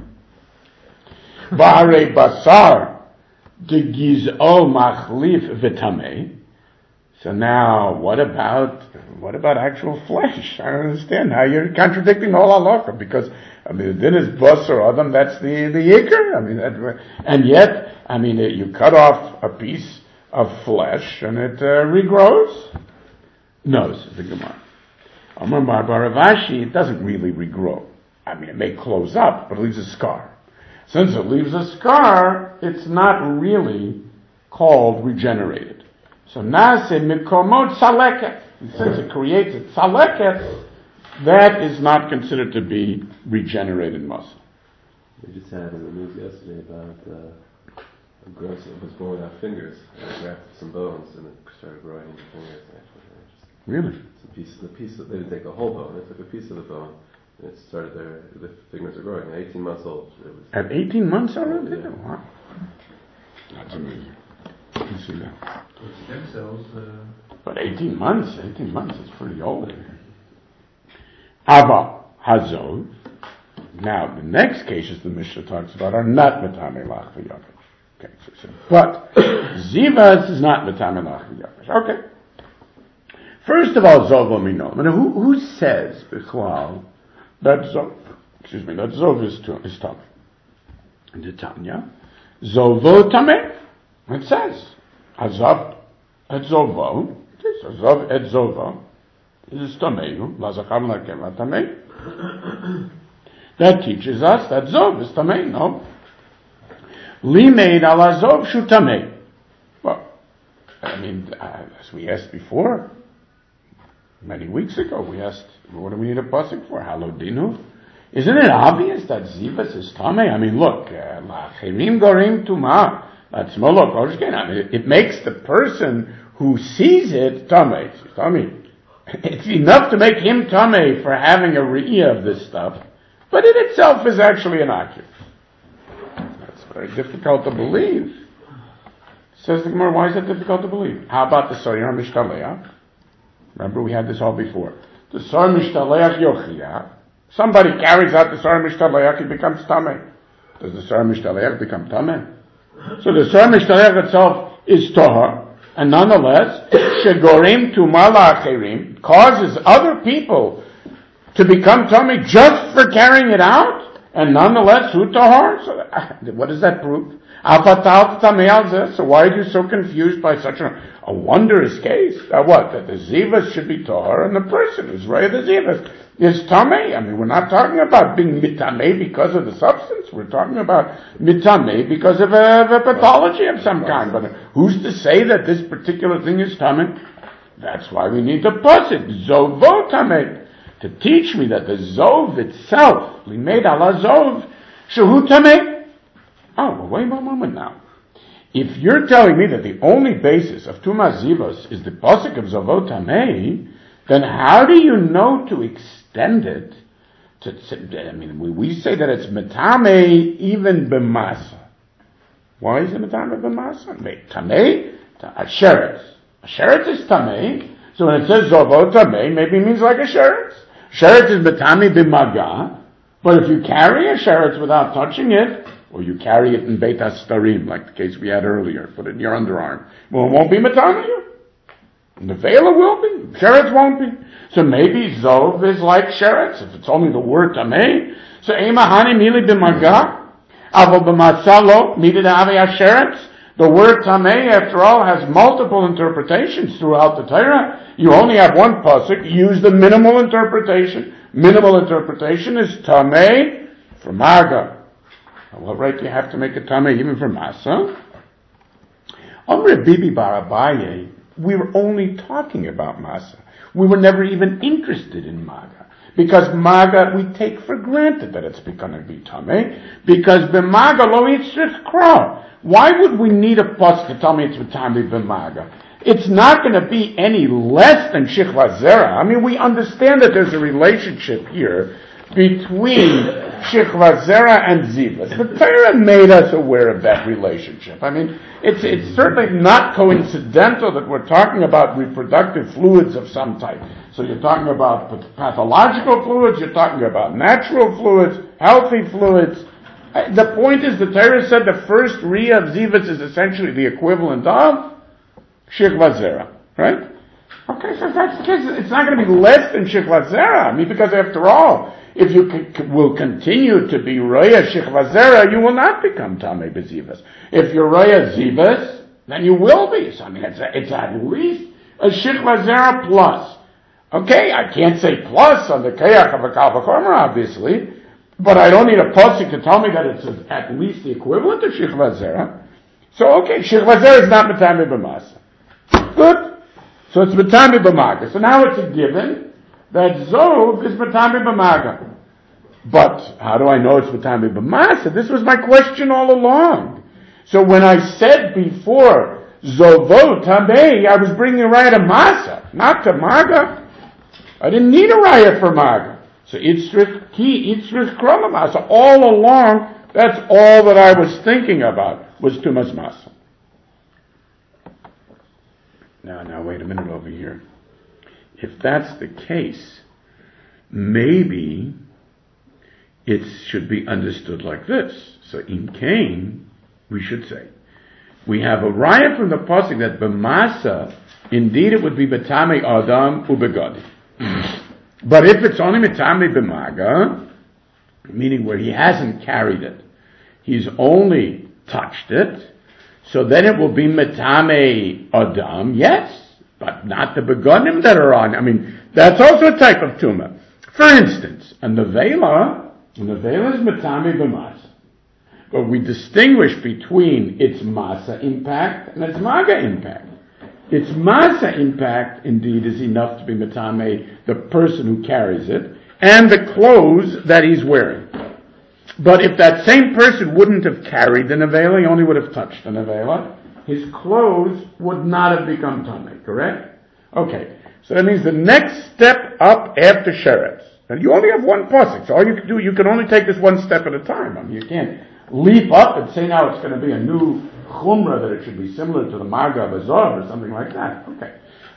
Ba'arei basar de giz'o machlif v'tamei. So now, what about actual flesh? I don't understand how you're contradicting all halacha, because, the din is basar adam, that's the yikr. And yet, you cut off a piece of flesh and it regrows? No, says the Gemara. Amar Bar Ravashi, it doesn't really regrow. It may close up, but it leaves a scar. Since it leaves a scar, it's not really called regenerated. So nase mikomot saleket. Since it creates a saleket, that is not considered to be regenerated muscle. We just had in the news yesterday about a girl that was born without fingers, and they grafted some bones, and it started growing into fingers. Actually, Really? it's a piece. They didn't take the whole bone; they took a piece of the bone, and it started the fingers are growing. At 18 months old, it was. At 18 months already? Yeah. Wow. That's amazing. You see that? Stem cells, But 18 months is pretty old. Ava Hazov. Now, the next cases the Mishnah talks about are not Metame Lach V'Yavesh. Okay, but Zivas is not Metame Lach V'Yavesh. Okay. First of all, Zov Minom. And who says, Bichlal, that Zov is Tameh? In the Tanya, Zovo Tameh. It says, Azav et Zovo. It says, Azav et Zovo. Is Tameyu, Lazacham Lakem Tameh. That teaches us that Zov is Tamei, no? Limeid ala Zov shu Tamei. Well, as we asked before, many weeks ago, we asked, what do we need a pasuk for? Halodinu? Isn't it obvious that Zivas is Tamei? Look, Lachirim Gorim Tuma, that's Molo Koshken. It makes the person who sees it Tamei. It's enough to make him Tamei for having a re'iyah of this stuff. But it itself is actually innocuous. That's very difficult to believe. Says the Gemara, why is it difficult to believe? How about the Soyer Mishtaleach? Remember, we had this all before. The Sar Mishtaleach Yochia. Somebody carries out the Sar Mishtaleach, he becomes Tameh. Does the Sar Mishtaleach become Tameh? So the Sar Mishtaleach itself is Tahar, and nonetheless, Shegorim Tuma La'acherim causes other people to become Tameh just for carrying it out, and nonetheless, Hu Tahar? So what does that prove? So why are you so confused by such a wondrous case? What? That the Zivas should be Tahar, and the person who's Raya the Zivas is Tameh. I mean, we're not talking about being Mitameh because of the substance. We're talking about Mitameh because of a pathology of some kind. But who's to say that this particular thing is Tameh? That's why we need the pasuk, Zovo Tameh, to teach me that the Zov itself, Limed ala Zov, Shehu Tameh. Oh, well, wait a moment now. If you're telling me that the only basis of Tumas Zivos is the pasuk of Zovo Tameh, then how do you know to extend it to, I mean, we say that it's Metame even b'masa. Why is it Metame b'masa? Tameh, a sheretz. A sheretz is Tameh, so when it says Zovo Tameh, maybe it means like a sheretz. Sheretz is Metame b'maga, but if you carry a sheretz without touching it, or you carry it in Beit HaStarim, like the case we had earlier, put it in your underarm, well, it won't be Metame. The Vela will be. Sheretz won't be. So maybe Zov is like Sheretz, if it's only the word Tameh. So Ema Hani Mili B'Maga, Avo B'Masalo, Mili Da'avi HaSheretz. The word Tameh, after all, has multiple interpretations throughout the Torah. You only have one pasuk. Use the minimal interpretation. Minimal interpretation is Tameh for Maga. What right do you have to make a Tameh even for Masa? Amr Bibi Bar Abaye, we were only talking about Masa. We were never even interested in Maga. Because Maga, we take for granted that it's going to be Tameh. Because B'Maga lo yitzrich kra. Why would we need a pasuk to tell me it's Tameh B'Maga? It's not going to be any less than Shechva Zera. I mean, we understand that there's a relationship here between Shechva Zera and Zivas. The Torah made us aware of that relationship. I mean, it's certainly not coincidental that we're talking about reproductive fluids of some type. So you're talking about pathological fluids, you're talking about natural fluids, healthy fluids. The point is, the Torah said the first Riyah of Zivas is essentially the equivalent of Shechva Zera, right? Okay, so if that's the case, it's not going to be less than Shechva Zera. I mean, because after all, if you will continue to be Roya Shechva Zera, you will not become Tameh B'Zivas. If you're Roya Zivas, then you will be. So I mean, it's at least a Shechva Zera plus. Okay, I can't say plus on the Kayach of a Kal V'chomer, obviously, but I don't need a pasuk to tell me that it's at least the equivalent of Shechva Zera. So okay, Shechva Zera is not Metame B'Masa. Good. So it's Metame B'Maga. So now it's a given that Zov is Metame B'Maga. But how do I know it's Metame B'Masa? This was my question all along. So when I said before Zovo Tameh, I was bringing a raya to Masa, not to Maga. I didn't need a raya for Maga. So Itzrich Krolamasa. So all along, that's all that I was thinking about was Tumas Masa. Now wait a minute over here. If that's the case, maybe it should be understood like this. So in Cain, we should say, we have a raya from the pasuk that b'masa, indeed it would be betame adam ubegadi. But if it's only betame b'maga, meaning where he hasn't carried it, he's only touched it, so then it will be metame adam, yes, but not the begonim that are on. I mean, that's also a type of tumah. For instance, a nevela is metame b'masa. But we distinguish between its masa impact and its maga impact. Its masa impact, indeed, is enough to be metame, the person who carries it, and the clothes that he's wearing. But if that same person wouldn't have carried the nevela, he only would have touched the nevela, his clothes would not have become tameh, correct? Okay, so that means the next step up after sheretz. And you only have one pasuk, so all you can do, you can only take this one step at a time. I mean, you can't leap up and say now it's going to be a new chumrah, that it should be similar to the maga of a zov or something like that. Okay.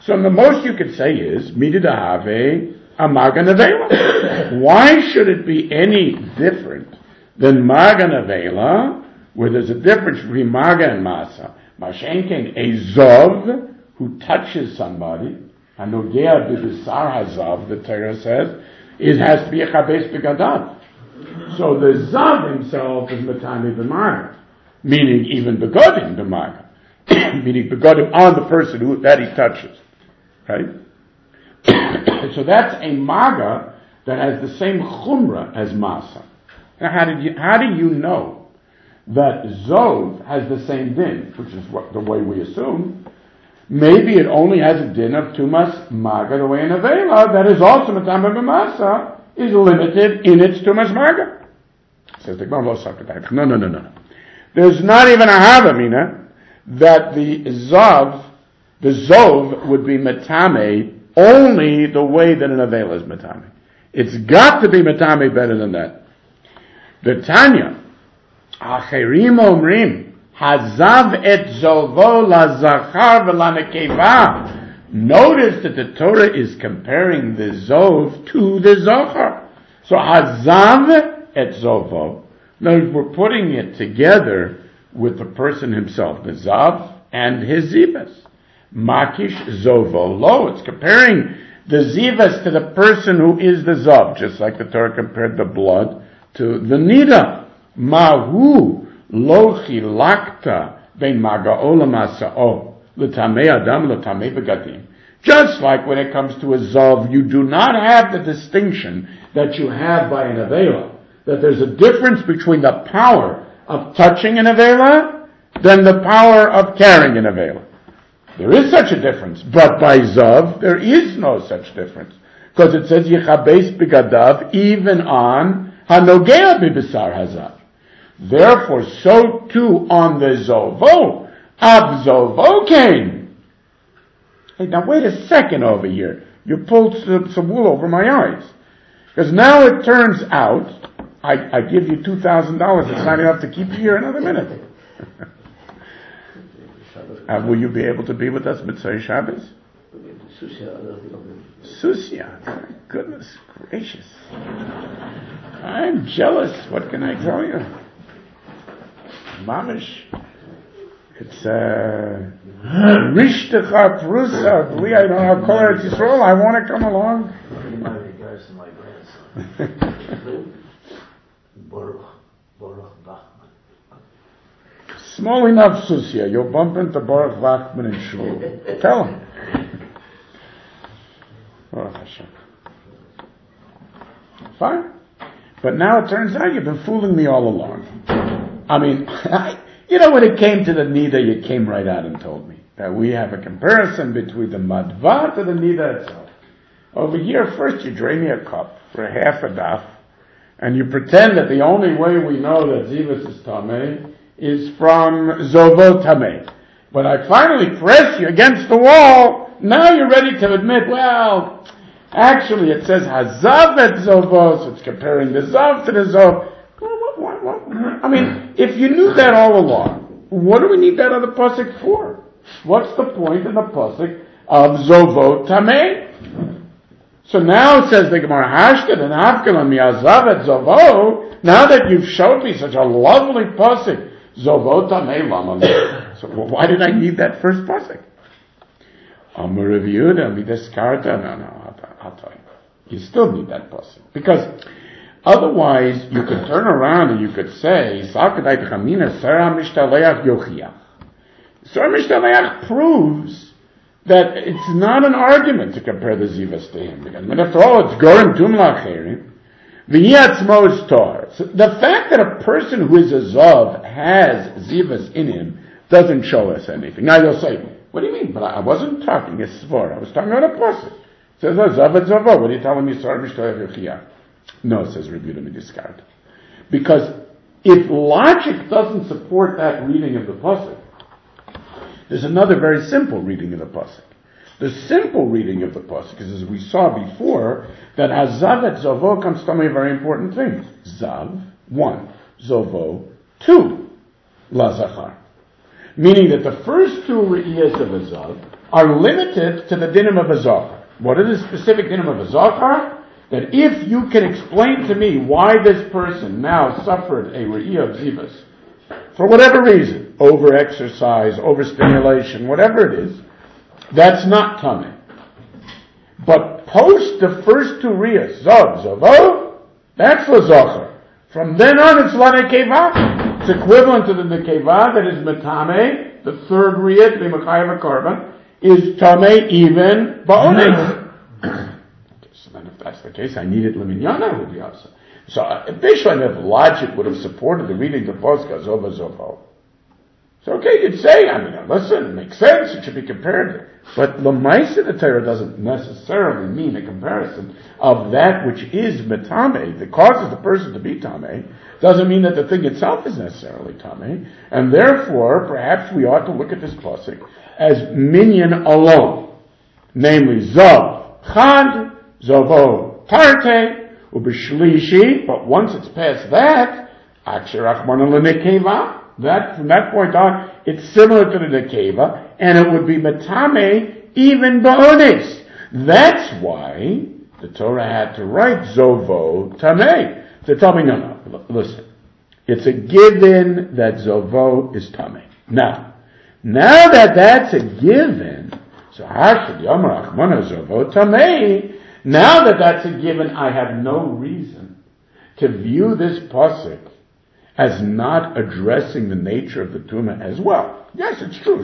So the most you could say is, Mididahave a Maga Nevela. Why should it be any different than Maga Nevela, where there's a difference between Maga and Masa? Mashenken, a Zov who touches somebody, Anogea Bibisar Hazav, the Torah says, it has to be a Chabes Begadav. So the Zav himself is Matami B'Maga, meaning even Begodim B'Maga, meaning Begodim on the person that he touches. Right? So that's a Maga that has the same Chumrah as Masa. Now how do you know that Zov has the same din, which is the way we assume? Maybe it only has a din of Tumas Maga, the way in Avela, that is also Matama B'Masa, is limited in its Tumas Maga. Says the Gemara, no. There's not even a Havamina that the Zov would be Matame only the way that an Avela is Matame. It's got to be Matame better than that. The Tanya, Acherim Omrim, Hazav et Zovo la Zachar v'la Nekeva. Notice that the Torah is comparing the Zov to the Zachar. So Hazav et Zovo. Now we're putting it together with the person himself, the Zav and his Zivas. Makish Zovo Lo. It's comparing the Zivas to the person who is the Zav, just like the Torah compared the blood to the Nida. Mahu Lo Chilakta Ben Maga'o Lamasa'o L'tamei Adam L'tamei Begadim. Just like when it comes to a Zav, you do not have the distinction that you have by an Avela, that there's a difference between the power of touching an Avela than the power of carrying an Avela. There is such a difference, but by Zav, there is no such difference. Because it says, Yechabes Begadav, even on Hanogea Bibisar Hazav. Therefore, so too on the Zovo, Ab Zovo came. Hey, now wait a second over here. You pulled some wool over my eyes. Because now it turns out, I give you $2,000, it's not enough to keep you here another minute. Will you be able to be with us Mitzvah Shabbos? Susia, goodness gracious. I'm jealous, what can I tell you? Mamish. It's Rishtecha Prusa, I don't have Kol Eretz Yisrael, I want to come along. My regards to my grandson. Baruch Bachman. Small enough, Susia. You'll bump into Baruch Bachman in Shul. Tell him. Baruch Hashem. Fine. But now it turns out you've been fooling me all along. I mean, when it came to the Nida, you came right out and told me that we have a comparison between the Madva to the Nida itself. Over here, first you drain me a cup for half a daf, and you pretend that the only way we know that Zivas is Tameh is from Zovo Tameh. When I finally press you against the wall, now you're ready to admit, well, actually it says Hazav et Zovo, so it's comparing the Zav to the Zov. What? I mean, if you knew that all along, what do we need that other pasuk for? What's the point in the pasuk of Zovo Tameh? So now says the Gemara, Hashted and Hafkalan mi'azav et Zovo, now that you've showed me such a lovely pasuk, Zovo Tameh lama. So why did I need that first pasuk? Amar Rav Yehuda mideskarta. No, I'll tell you. You still need that pasuk. Because otherwise you could turn around and you could say, Sarah Mishtaleach Yochiach. Sarah Mishtaleach proves that it's not an argument to compare the Zivas to him. And after all, it's Gorim Tum Lacherim. V'yiatzmo is Tor. So the fact that a person who is a Zav has Zivas in him doesn't show us anything. Now you'll say, what do you mean? But I wasn't talking a Svar. I was talking about a pasuk. It says, Zav et Zavo. What are you telling me? Sarah Mishtaleach Yochiach. No, says Rabbi Yehuda midiscard. Because if logic doesn't support that reading of the pasuk, there's another very simple reading of the pasuk. The simple reading of the pasuk is, as we saw before, that Hazav et Zovo comes to tell me a very important thing. Zav, 1. Zovo, 2. La Zachar. Meaning that the first two re'iyas of a Zav are limited to the dinim of a zohar. What is the specific dinim of a zohar? That if you can explain to me why this person now suffered a re'iyah of zivas, for whatever reason, over-exercise, overstimulation, whatever it is, that's not tameh. But post the first two riyas, zav, zavo, that's for zohar. From then on, it's la nekeva. It's equivalent to the nekeva that is metame, the third riyah to be mechayev a korban, is tameh even ba'ones. So then if that's the case, I need it leminyana would be also. So Bishlam, if logic would have supported the reading of Posca Zova Zovo. So okay, you'd say, listen, it makes sense, it should be compared. But Lamaisa the Torah doesn't necessarily mean a comparison of that which is metame, that causes the person to be tameh, doesn't mean that the thing itself is necessarily tameh, and therefore, perhaps we ought to look at this pasuk as minyan alone. Namely, Zav, Chad, Zovo, Tarte, Ubishlishi, but once it's past that, Aksher Achmana L'Nekeva, that, from that point on, it's similar to the Nekeva, and it would be Matame even Ba'ones. That's why the Torah had to write Zovo Tameh. To tell me, no, listen. It's a given that Zovo is Tameh. Now that that's a given, so Hashad Yomar Achmana Zovo Tameh, now that that's a given, I have no reason to view this pasuk as not addressing the nature of the tumah as well. Yes, it's true.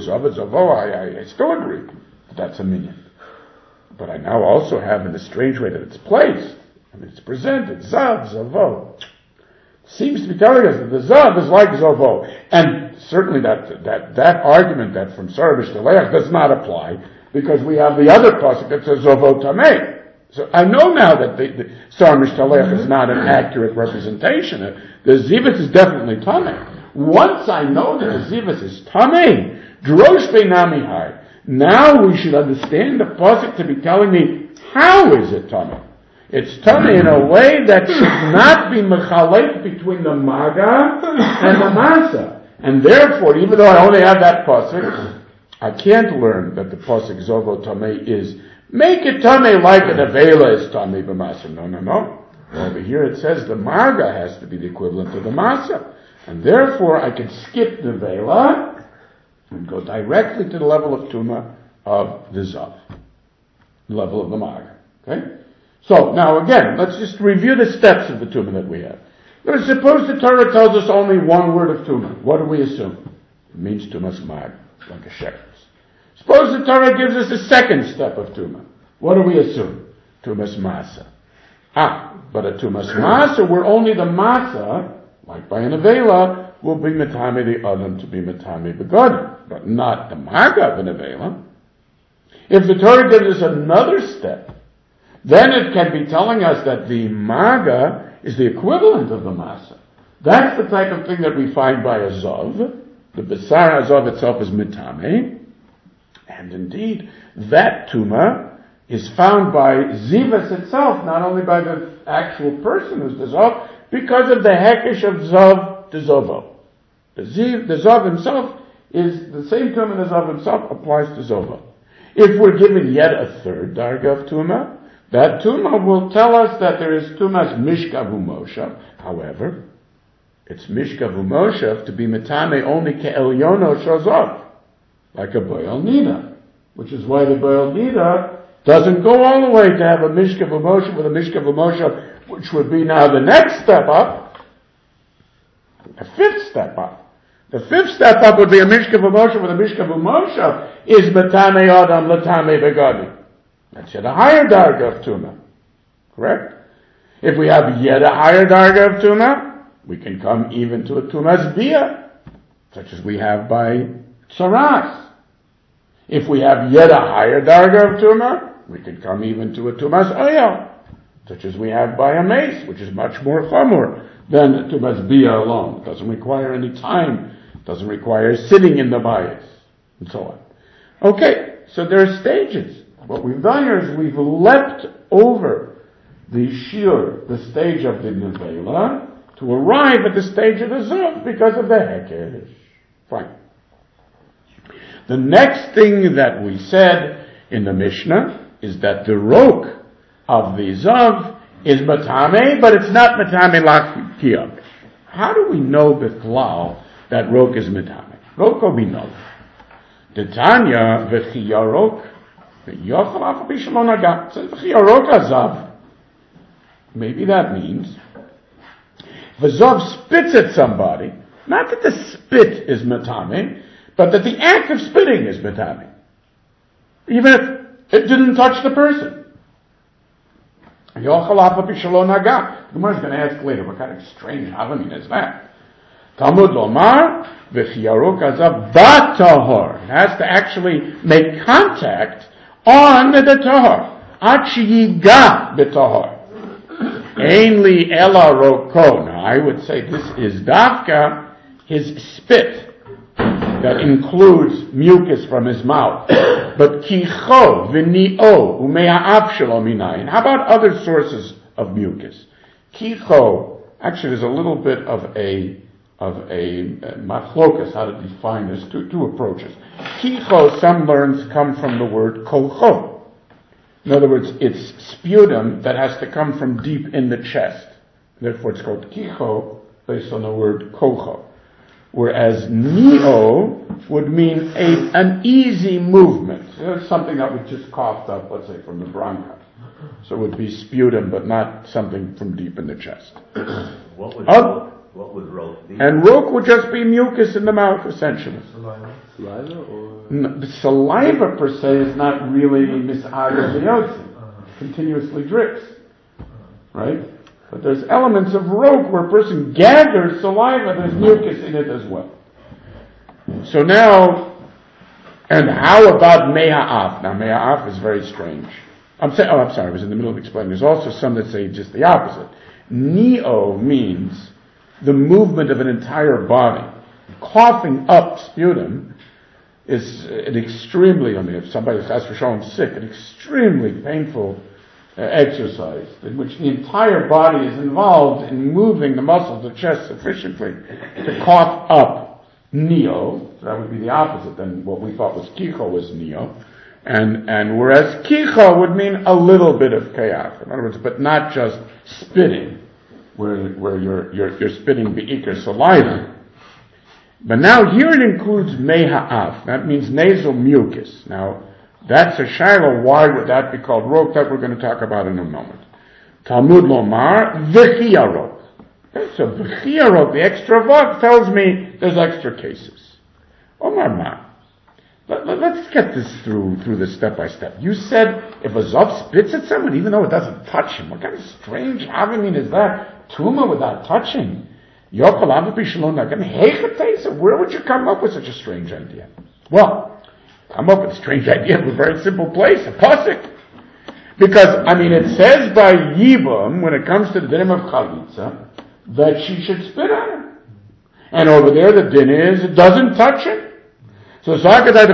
I still agree that that's a minyan. But I now also have, in the strange way that it's placed, it's presented, Zav, Zavo. Seems to be telling us that the Zav is like Zavo. And certainly that argument that from Sarah Mishtaleach does not apply, because we have the other pasuk that says Zavo Tameh. So I know now that the Sar Mishtaleach is not an accurate representation. The Zivas is definitely Tameh. Once I know that the Zivas is Tameh, Drosh Beinami Hai, now we should understand the pasuk to be telling me, how is it Tameh? It's Tameh in a way that should not be mechalek between the Maga and the Masa. And therefore, even though I only have that pasuk, I can't learn that the pasuk Zovo Tameh is make it tameh like an avela is tameh b'masa. No. Over here it says the maga has to be the equivalent of the masa. And therefore I can skip the avela and go directly to the level of tuma of the zav. The level of the maga. Okay? So now again, let's just review the steps of the tuma that we have. Now suppose the Torah tells us only one word of tuma. What do we assume? It means tumas maga, like a shepherd. Suppose the Torah gives us a second step of Tumah. What do we assume? Tumas Masa. But a Tumas Masa, where only the Masa, like by an Avela, will be Metame the Adam to be Metame Begodim, but not the Maga of an Avela. If the Torah gives us another step, then it can be telling us that the Maga is the equivalent of the Masa. That's the type of thing that we find by a Zav. The Besar Zav itself is Metame. And indeed, that tumah is found by Zivas itself, not only by the actual person who's the Zav, because of the hekesh of Zav to Zovo. The Zav himself is the same tumah the Zav himself applies to Zovo. If we're given yet a third darga of tumah, that tumah will tell us that there is tumah's mishkav umoshav. However, it's mishkav umoshav to be metame only ke'elyono shazav, like a Boil Nida, which is why the Boil Nida doesn't go all the way to have a Mishkav Umoshav with a Mishkav Umoshav, which would be now the next step up, the fifth step up. The fifth step up would be a Mishkav Umoshav with a Mishkav Umoshav is Matame Adam Latame Begadi. That's yet a higher darga of Tumah. Correct? If we have yet a higher darga of Tumah, we can come even to a Tumah's Bia, such as we have by Tsaras. If we have yet a higher darga of tumah, we can come even to a tumas oyel, such as we have by a mace, which is much more chamor than a tumas bia alone. It doesn't require any time, it doesn't require sitting in the bayis, and so on. Okay, so there are stages. What we've done here is we've leapt over the shiur, the stage of the nevela, to arrive at the stage of the zav because of the hekesh. Fine. The next thing that we said in the Mishnah is that the rok of the zav is matame, but it's not matame lachiyah. How do we know b'klal that rok is matame? Roko we know. The Tanya v'chiyarok v'yochel afa b'shalon haga. Says v'chiyarok hazav. Maybe that means the zav spits at somebody. Not that the spit is matame, but that the act of spitting is matame. Even if it didn't touch the person. Yochel afa b'shalon haga. The Gemara is going to ask later, what kind of strange halamin is that? Talmud lomar v'chiyarok hazav batahor. It has to actually make contact on the tahor. Ad sheyiga b'tahor. Ainli ela roko. Now I would say this is dafka, his spit, that includes mucus from his mouth. But kicho v'ni'o u'me'a'af shelo minayin. How about other sources of mucus? Kicho, actually there's a little bit of a machlokas, how to define this, two approaches. Kicho, some learns, come from the word kocho. In other words, it's sputum that has to come from deep in the chest. Therefore it's called kicho, based on the word kocho. Whereas neo would mean an easy movement. Something that we just coughed up, let's say, from the bronchi. So it would be sputum, but not something from deep in the chest. What would rok be? And rok would just be mucus in the mouth, essentially. Saliva or? No, the saliva per se is not really mis'aga b'yotzi. Continuously drips. Right? But there's elements of rok where a person gathers saliva, there's mucus in it as well. So now, and how about me'a'af? Now me'a'af is very strange. I'm sorry, I was in the middle of explaining. There's also some that say just the opposite. Neo means the movement of an entire body. Coughing up sputum is an extremely, if somebody has for showing sick, an extremely painful exercise in which the entire body is involved in moving the muscles of the chest sufficiently to cough up neo. So that would be the opposite than what we thought was kicho was neo. And whereas kicho would mean a little bit of kayach, in other words, but not just spitting, where you're spitting be'ikr saliva. But now here it includes meha'af. That means nasal mucus. Now, that's a shiloh. Why would that be called rok? That we're going to talk about in a moment. Talmud lomar v'chiyarok. Okay, so v'chiyarok, the extra vav, tells me there's extra cases. Omar ma. Let's get this through this step by step. You said if a zav spits at someone, even though it doesn't touch him, what kind of strange havamin is that? Tuma without touching. Where would you come up with such a strange idea? Well, come up with a strange idea from a very simple place, a pasuk. Because, it says by Yibam, when it comes to the din of chalitza, that she should spit on him. And over there the din is, it doesn't touch him. So, and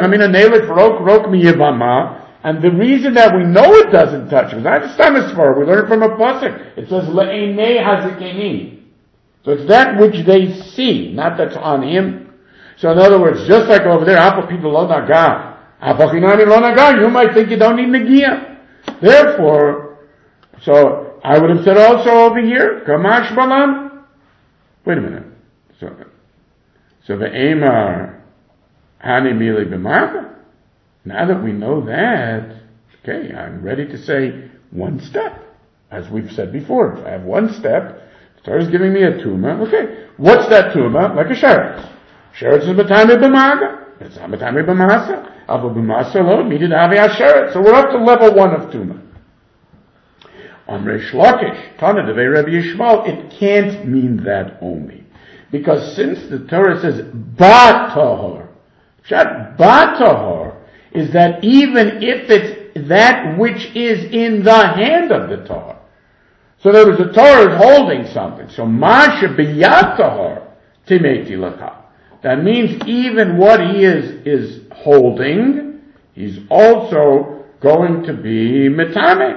the reason that we know it doesn't touch him is not just Stamesvar, we learn it from a pasuk. It says, le'enei hazikeni. So it's that which they see, not that's on him. So in other words, just like over there, people lo naga, you might think you don't need nagia. Therefore, so I would have said also over here, kamash balan. Wait a minute. So the Amar hani mili b'marka. Now that we know that, okay, I'm ready to say one step. As we've said before, if I have one step, Torah is giving me a tuma. Okay, what's that tuma? Like a sheretz. Sheretz is b'tami b'maga. It's not b'tami b'masa. Ava b'masa lo needed avi sheretz. So we're up to level 1 of tuma. On Reish Lakish, Tana devei Rabbi Yishmael, it can't mean that only, because since the Torah says batahor, shat batahor is that even if it's that which is in the hand of the Torah. So in other words, the Torah is holding something. So Masha b'yad tahor timeti laka. That means even what he is holding, he's also going to be metame.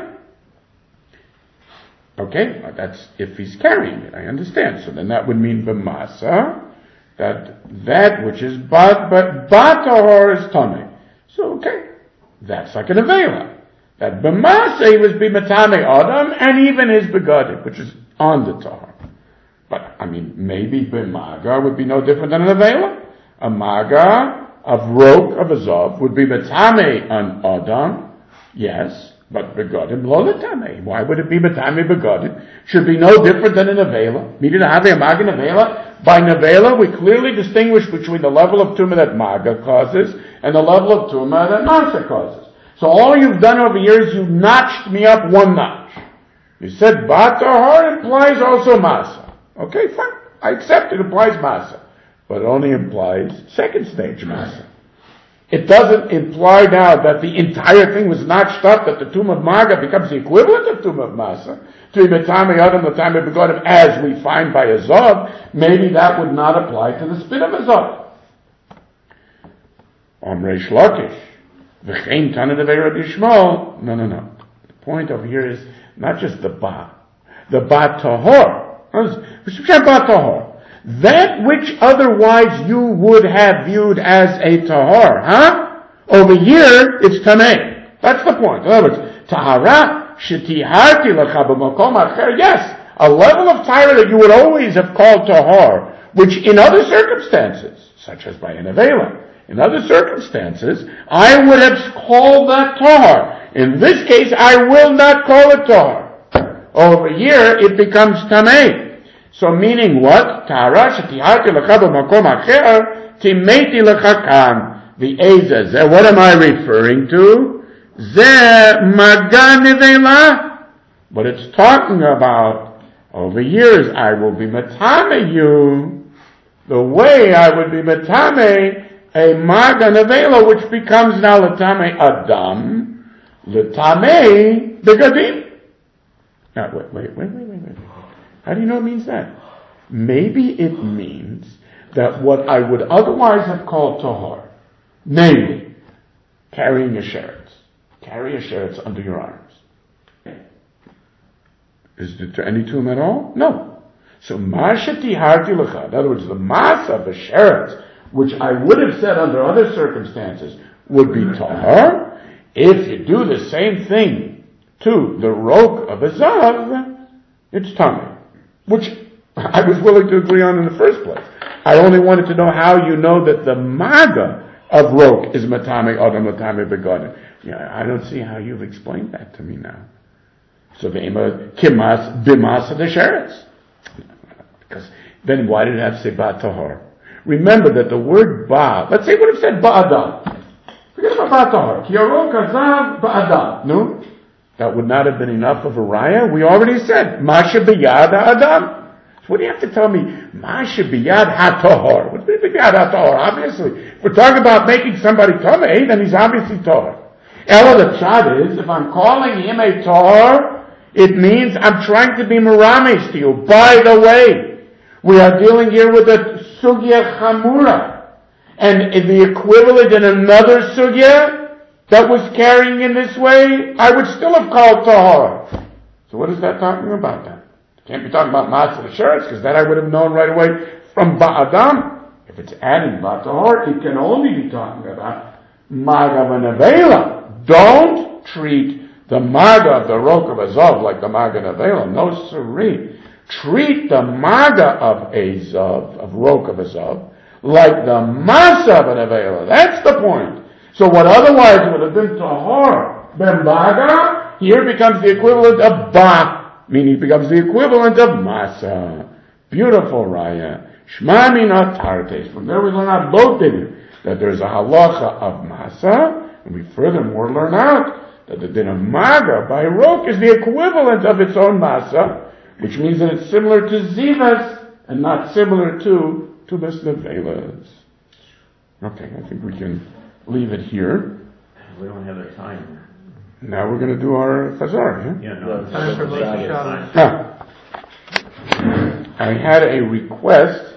Okay, that's if he's carrying it. I understand. So then that would mean b'masa that which is but tahor is tamei. So okay, that's like an avela. That b'maseh was b'matame adam, and even his begadim, which is on the tahor. But I mean, maybe b'maga would be no different than an avela. A maga of rok of azav would be matame on adam, yes, but begadim lo letame. Why would it be matame begadim? Should be no different than an avela. Meaning to have a maga nevela. By nevela, we clearly distinguish between the level of tumah that maga causes and the level of tumah that masa causes. So all you've done over here is you've notched me up one notch. You said bat tahor implies also masa. Okay, fine. I accept it implies masa. But it only implies second stage masa. It doesn't imply now that the entire thing was notched up, that the tumah of maga becomes the equivalent of tumah of masa. To be metame adam, metame begodim, as we find by Azav, maybe that would not apply to the spit of Azav. Reish Lakish. V'chein Tana Devei Rabbi Yishmael. No. The point over here is not just the ba tahor. Ba tahor. That which otherwise you would have viewed as a tahor, huh? Over here, it's tamei. That's the point. In other words, tahara shetiharti lecha b'makom acher. Yes, a level of tahara that you would always have called tahor, which in other circumstances, such as by an avela, in other circumstances, I would have called that tahor. In this case, I will not call it tahor. Over here, it becomes tamei. So meaning what? Tahara shetiharti lecha b'makom acher timeiti lecha kan. The ezeh. What am I referring to? Zeh maga nevela. What it's talking about over here is I will be matame you the way I would be matame a maga nevela, which becomes now letame adam, letame begadim. Now wait. How do you know it means that? Maybe it means that what I would otherwise have called tahor, namely carrying a sheretz. Carry a sheretz under your arms. Is there any tumah at all? No. So mashati harti lecha. In other words, the masa of a sheretz, which I would have said under other circumstances would be tahor. If you do the same thing to the rok of a zav, it's tamei, which I was willing to agree on in the first place. I only wanted to know how you know that the maga of rok is matame adam matame begodim. Yeah, I don't see how you've explained that to me now. So v'ema kimas b'mas of the sheretz. Because then why did it have to say ba tahor? Remember that the word ba, let's say it would have said ba adam. Forget about ba tahor. Ki yarok hazav ba adam. No? That would not have been enough of a raya. We already said masha b'yad adam. So what do you have to tell me? Masha b'yad ha-tahor. What's b'yad ha-tahor? Obviously, if we're talking about making somebody tamei, then he's obviously tahor. Ella, the pshat is, if I'm calling him a tahor, it means I'm trying to be merames to you. By the way, we are dealing here with a sugya chamura. And the equivalent in another sugya that was carrying in this way, I would still have called tahor. So what is that talking about then? Can't be talking about matzah the sheretz, because that I would have known right away from ba'adam. If it's adding ba'tahor, it can only be talking about maga v'nevela. Don't treat the maga of the rok of azav like the maga nevela. No siree. Treat the maga of azav, of rok of azav, like the masa of a nevela. That's the point. So what otherwise would have been tahor, ben maga, here becomes the equivalent of ba, meaning it becomes the equivalent of masa. Beautiful raya. Shma mina tartes. From there we learn out both things, that there's a halacha of masa, and we furthermore learn out that the din of maga by rok is the equivalent of its own masa, which means that it's similar to zivas and not similar to tubas nevelas. Okay, I think we can leave it here. We don't have a time. Now we're going to do our chazar. Yeah, no. Time for Moshe Shabbos. I had a request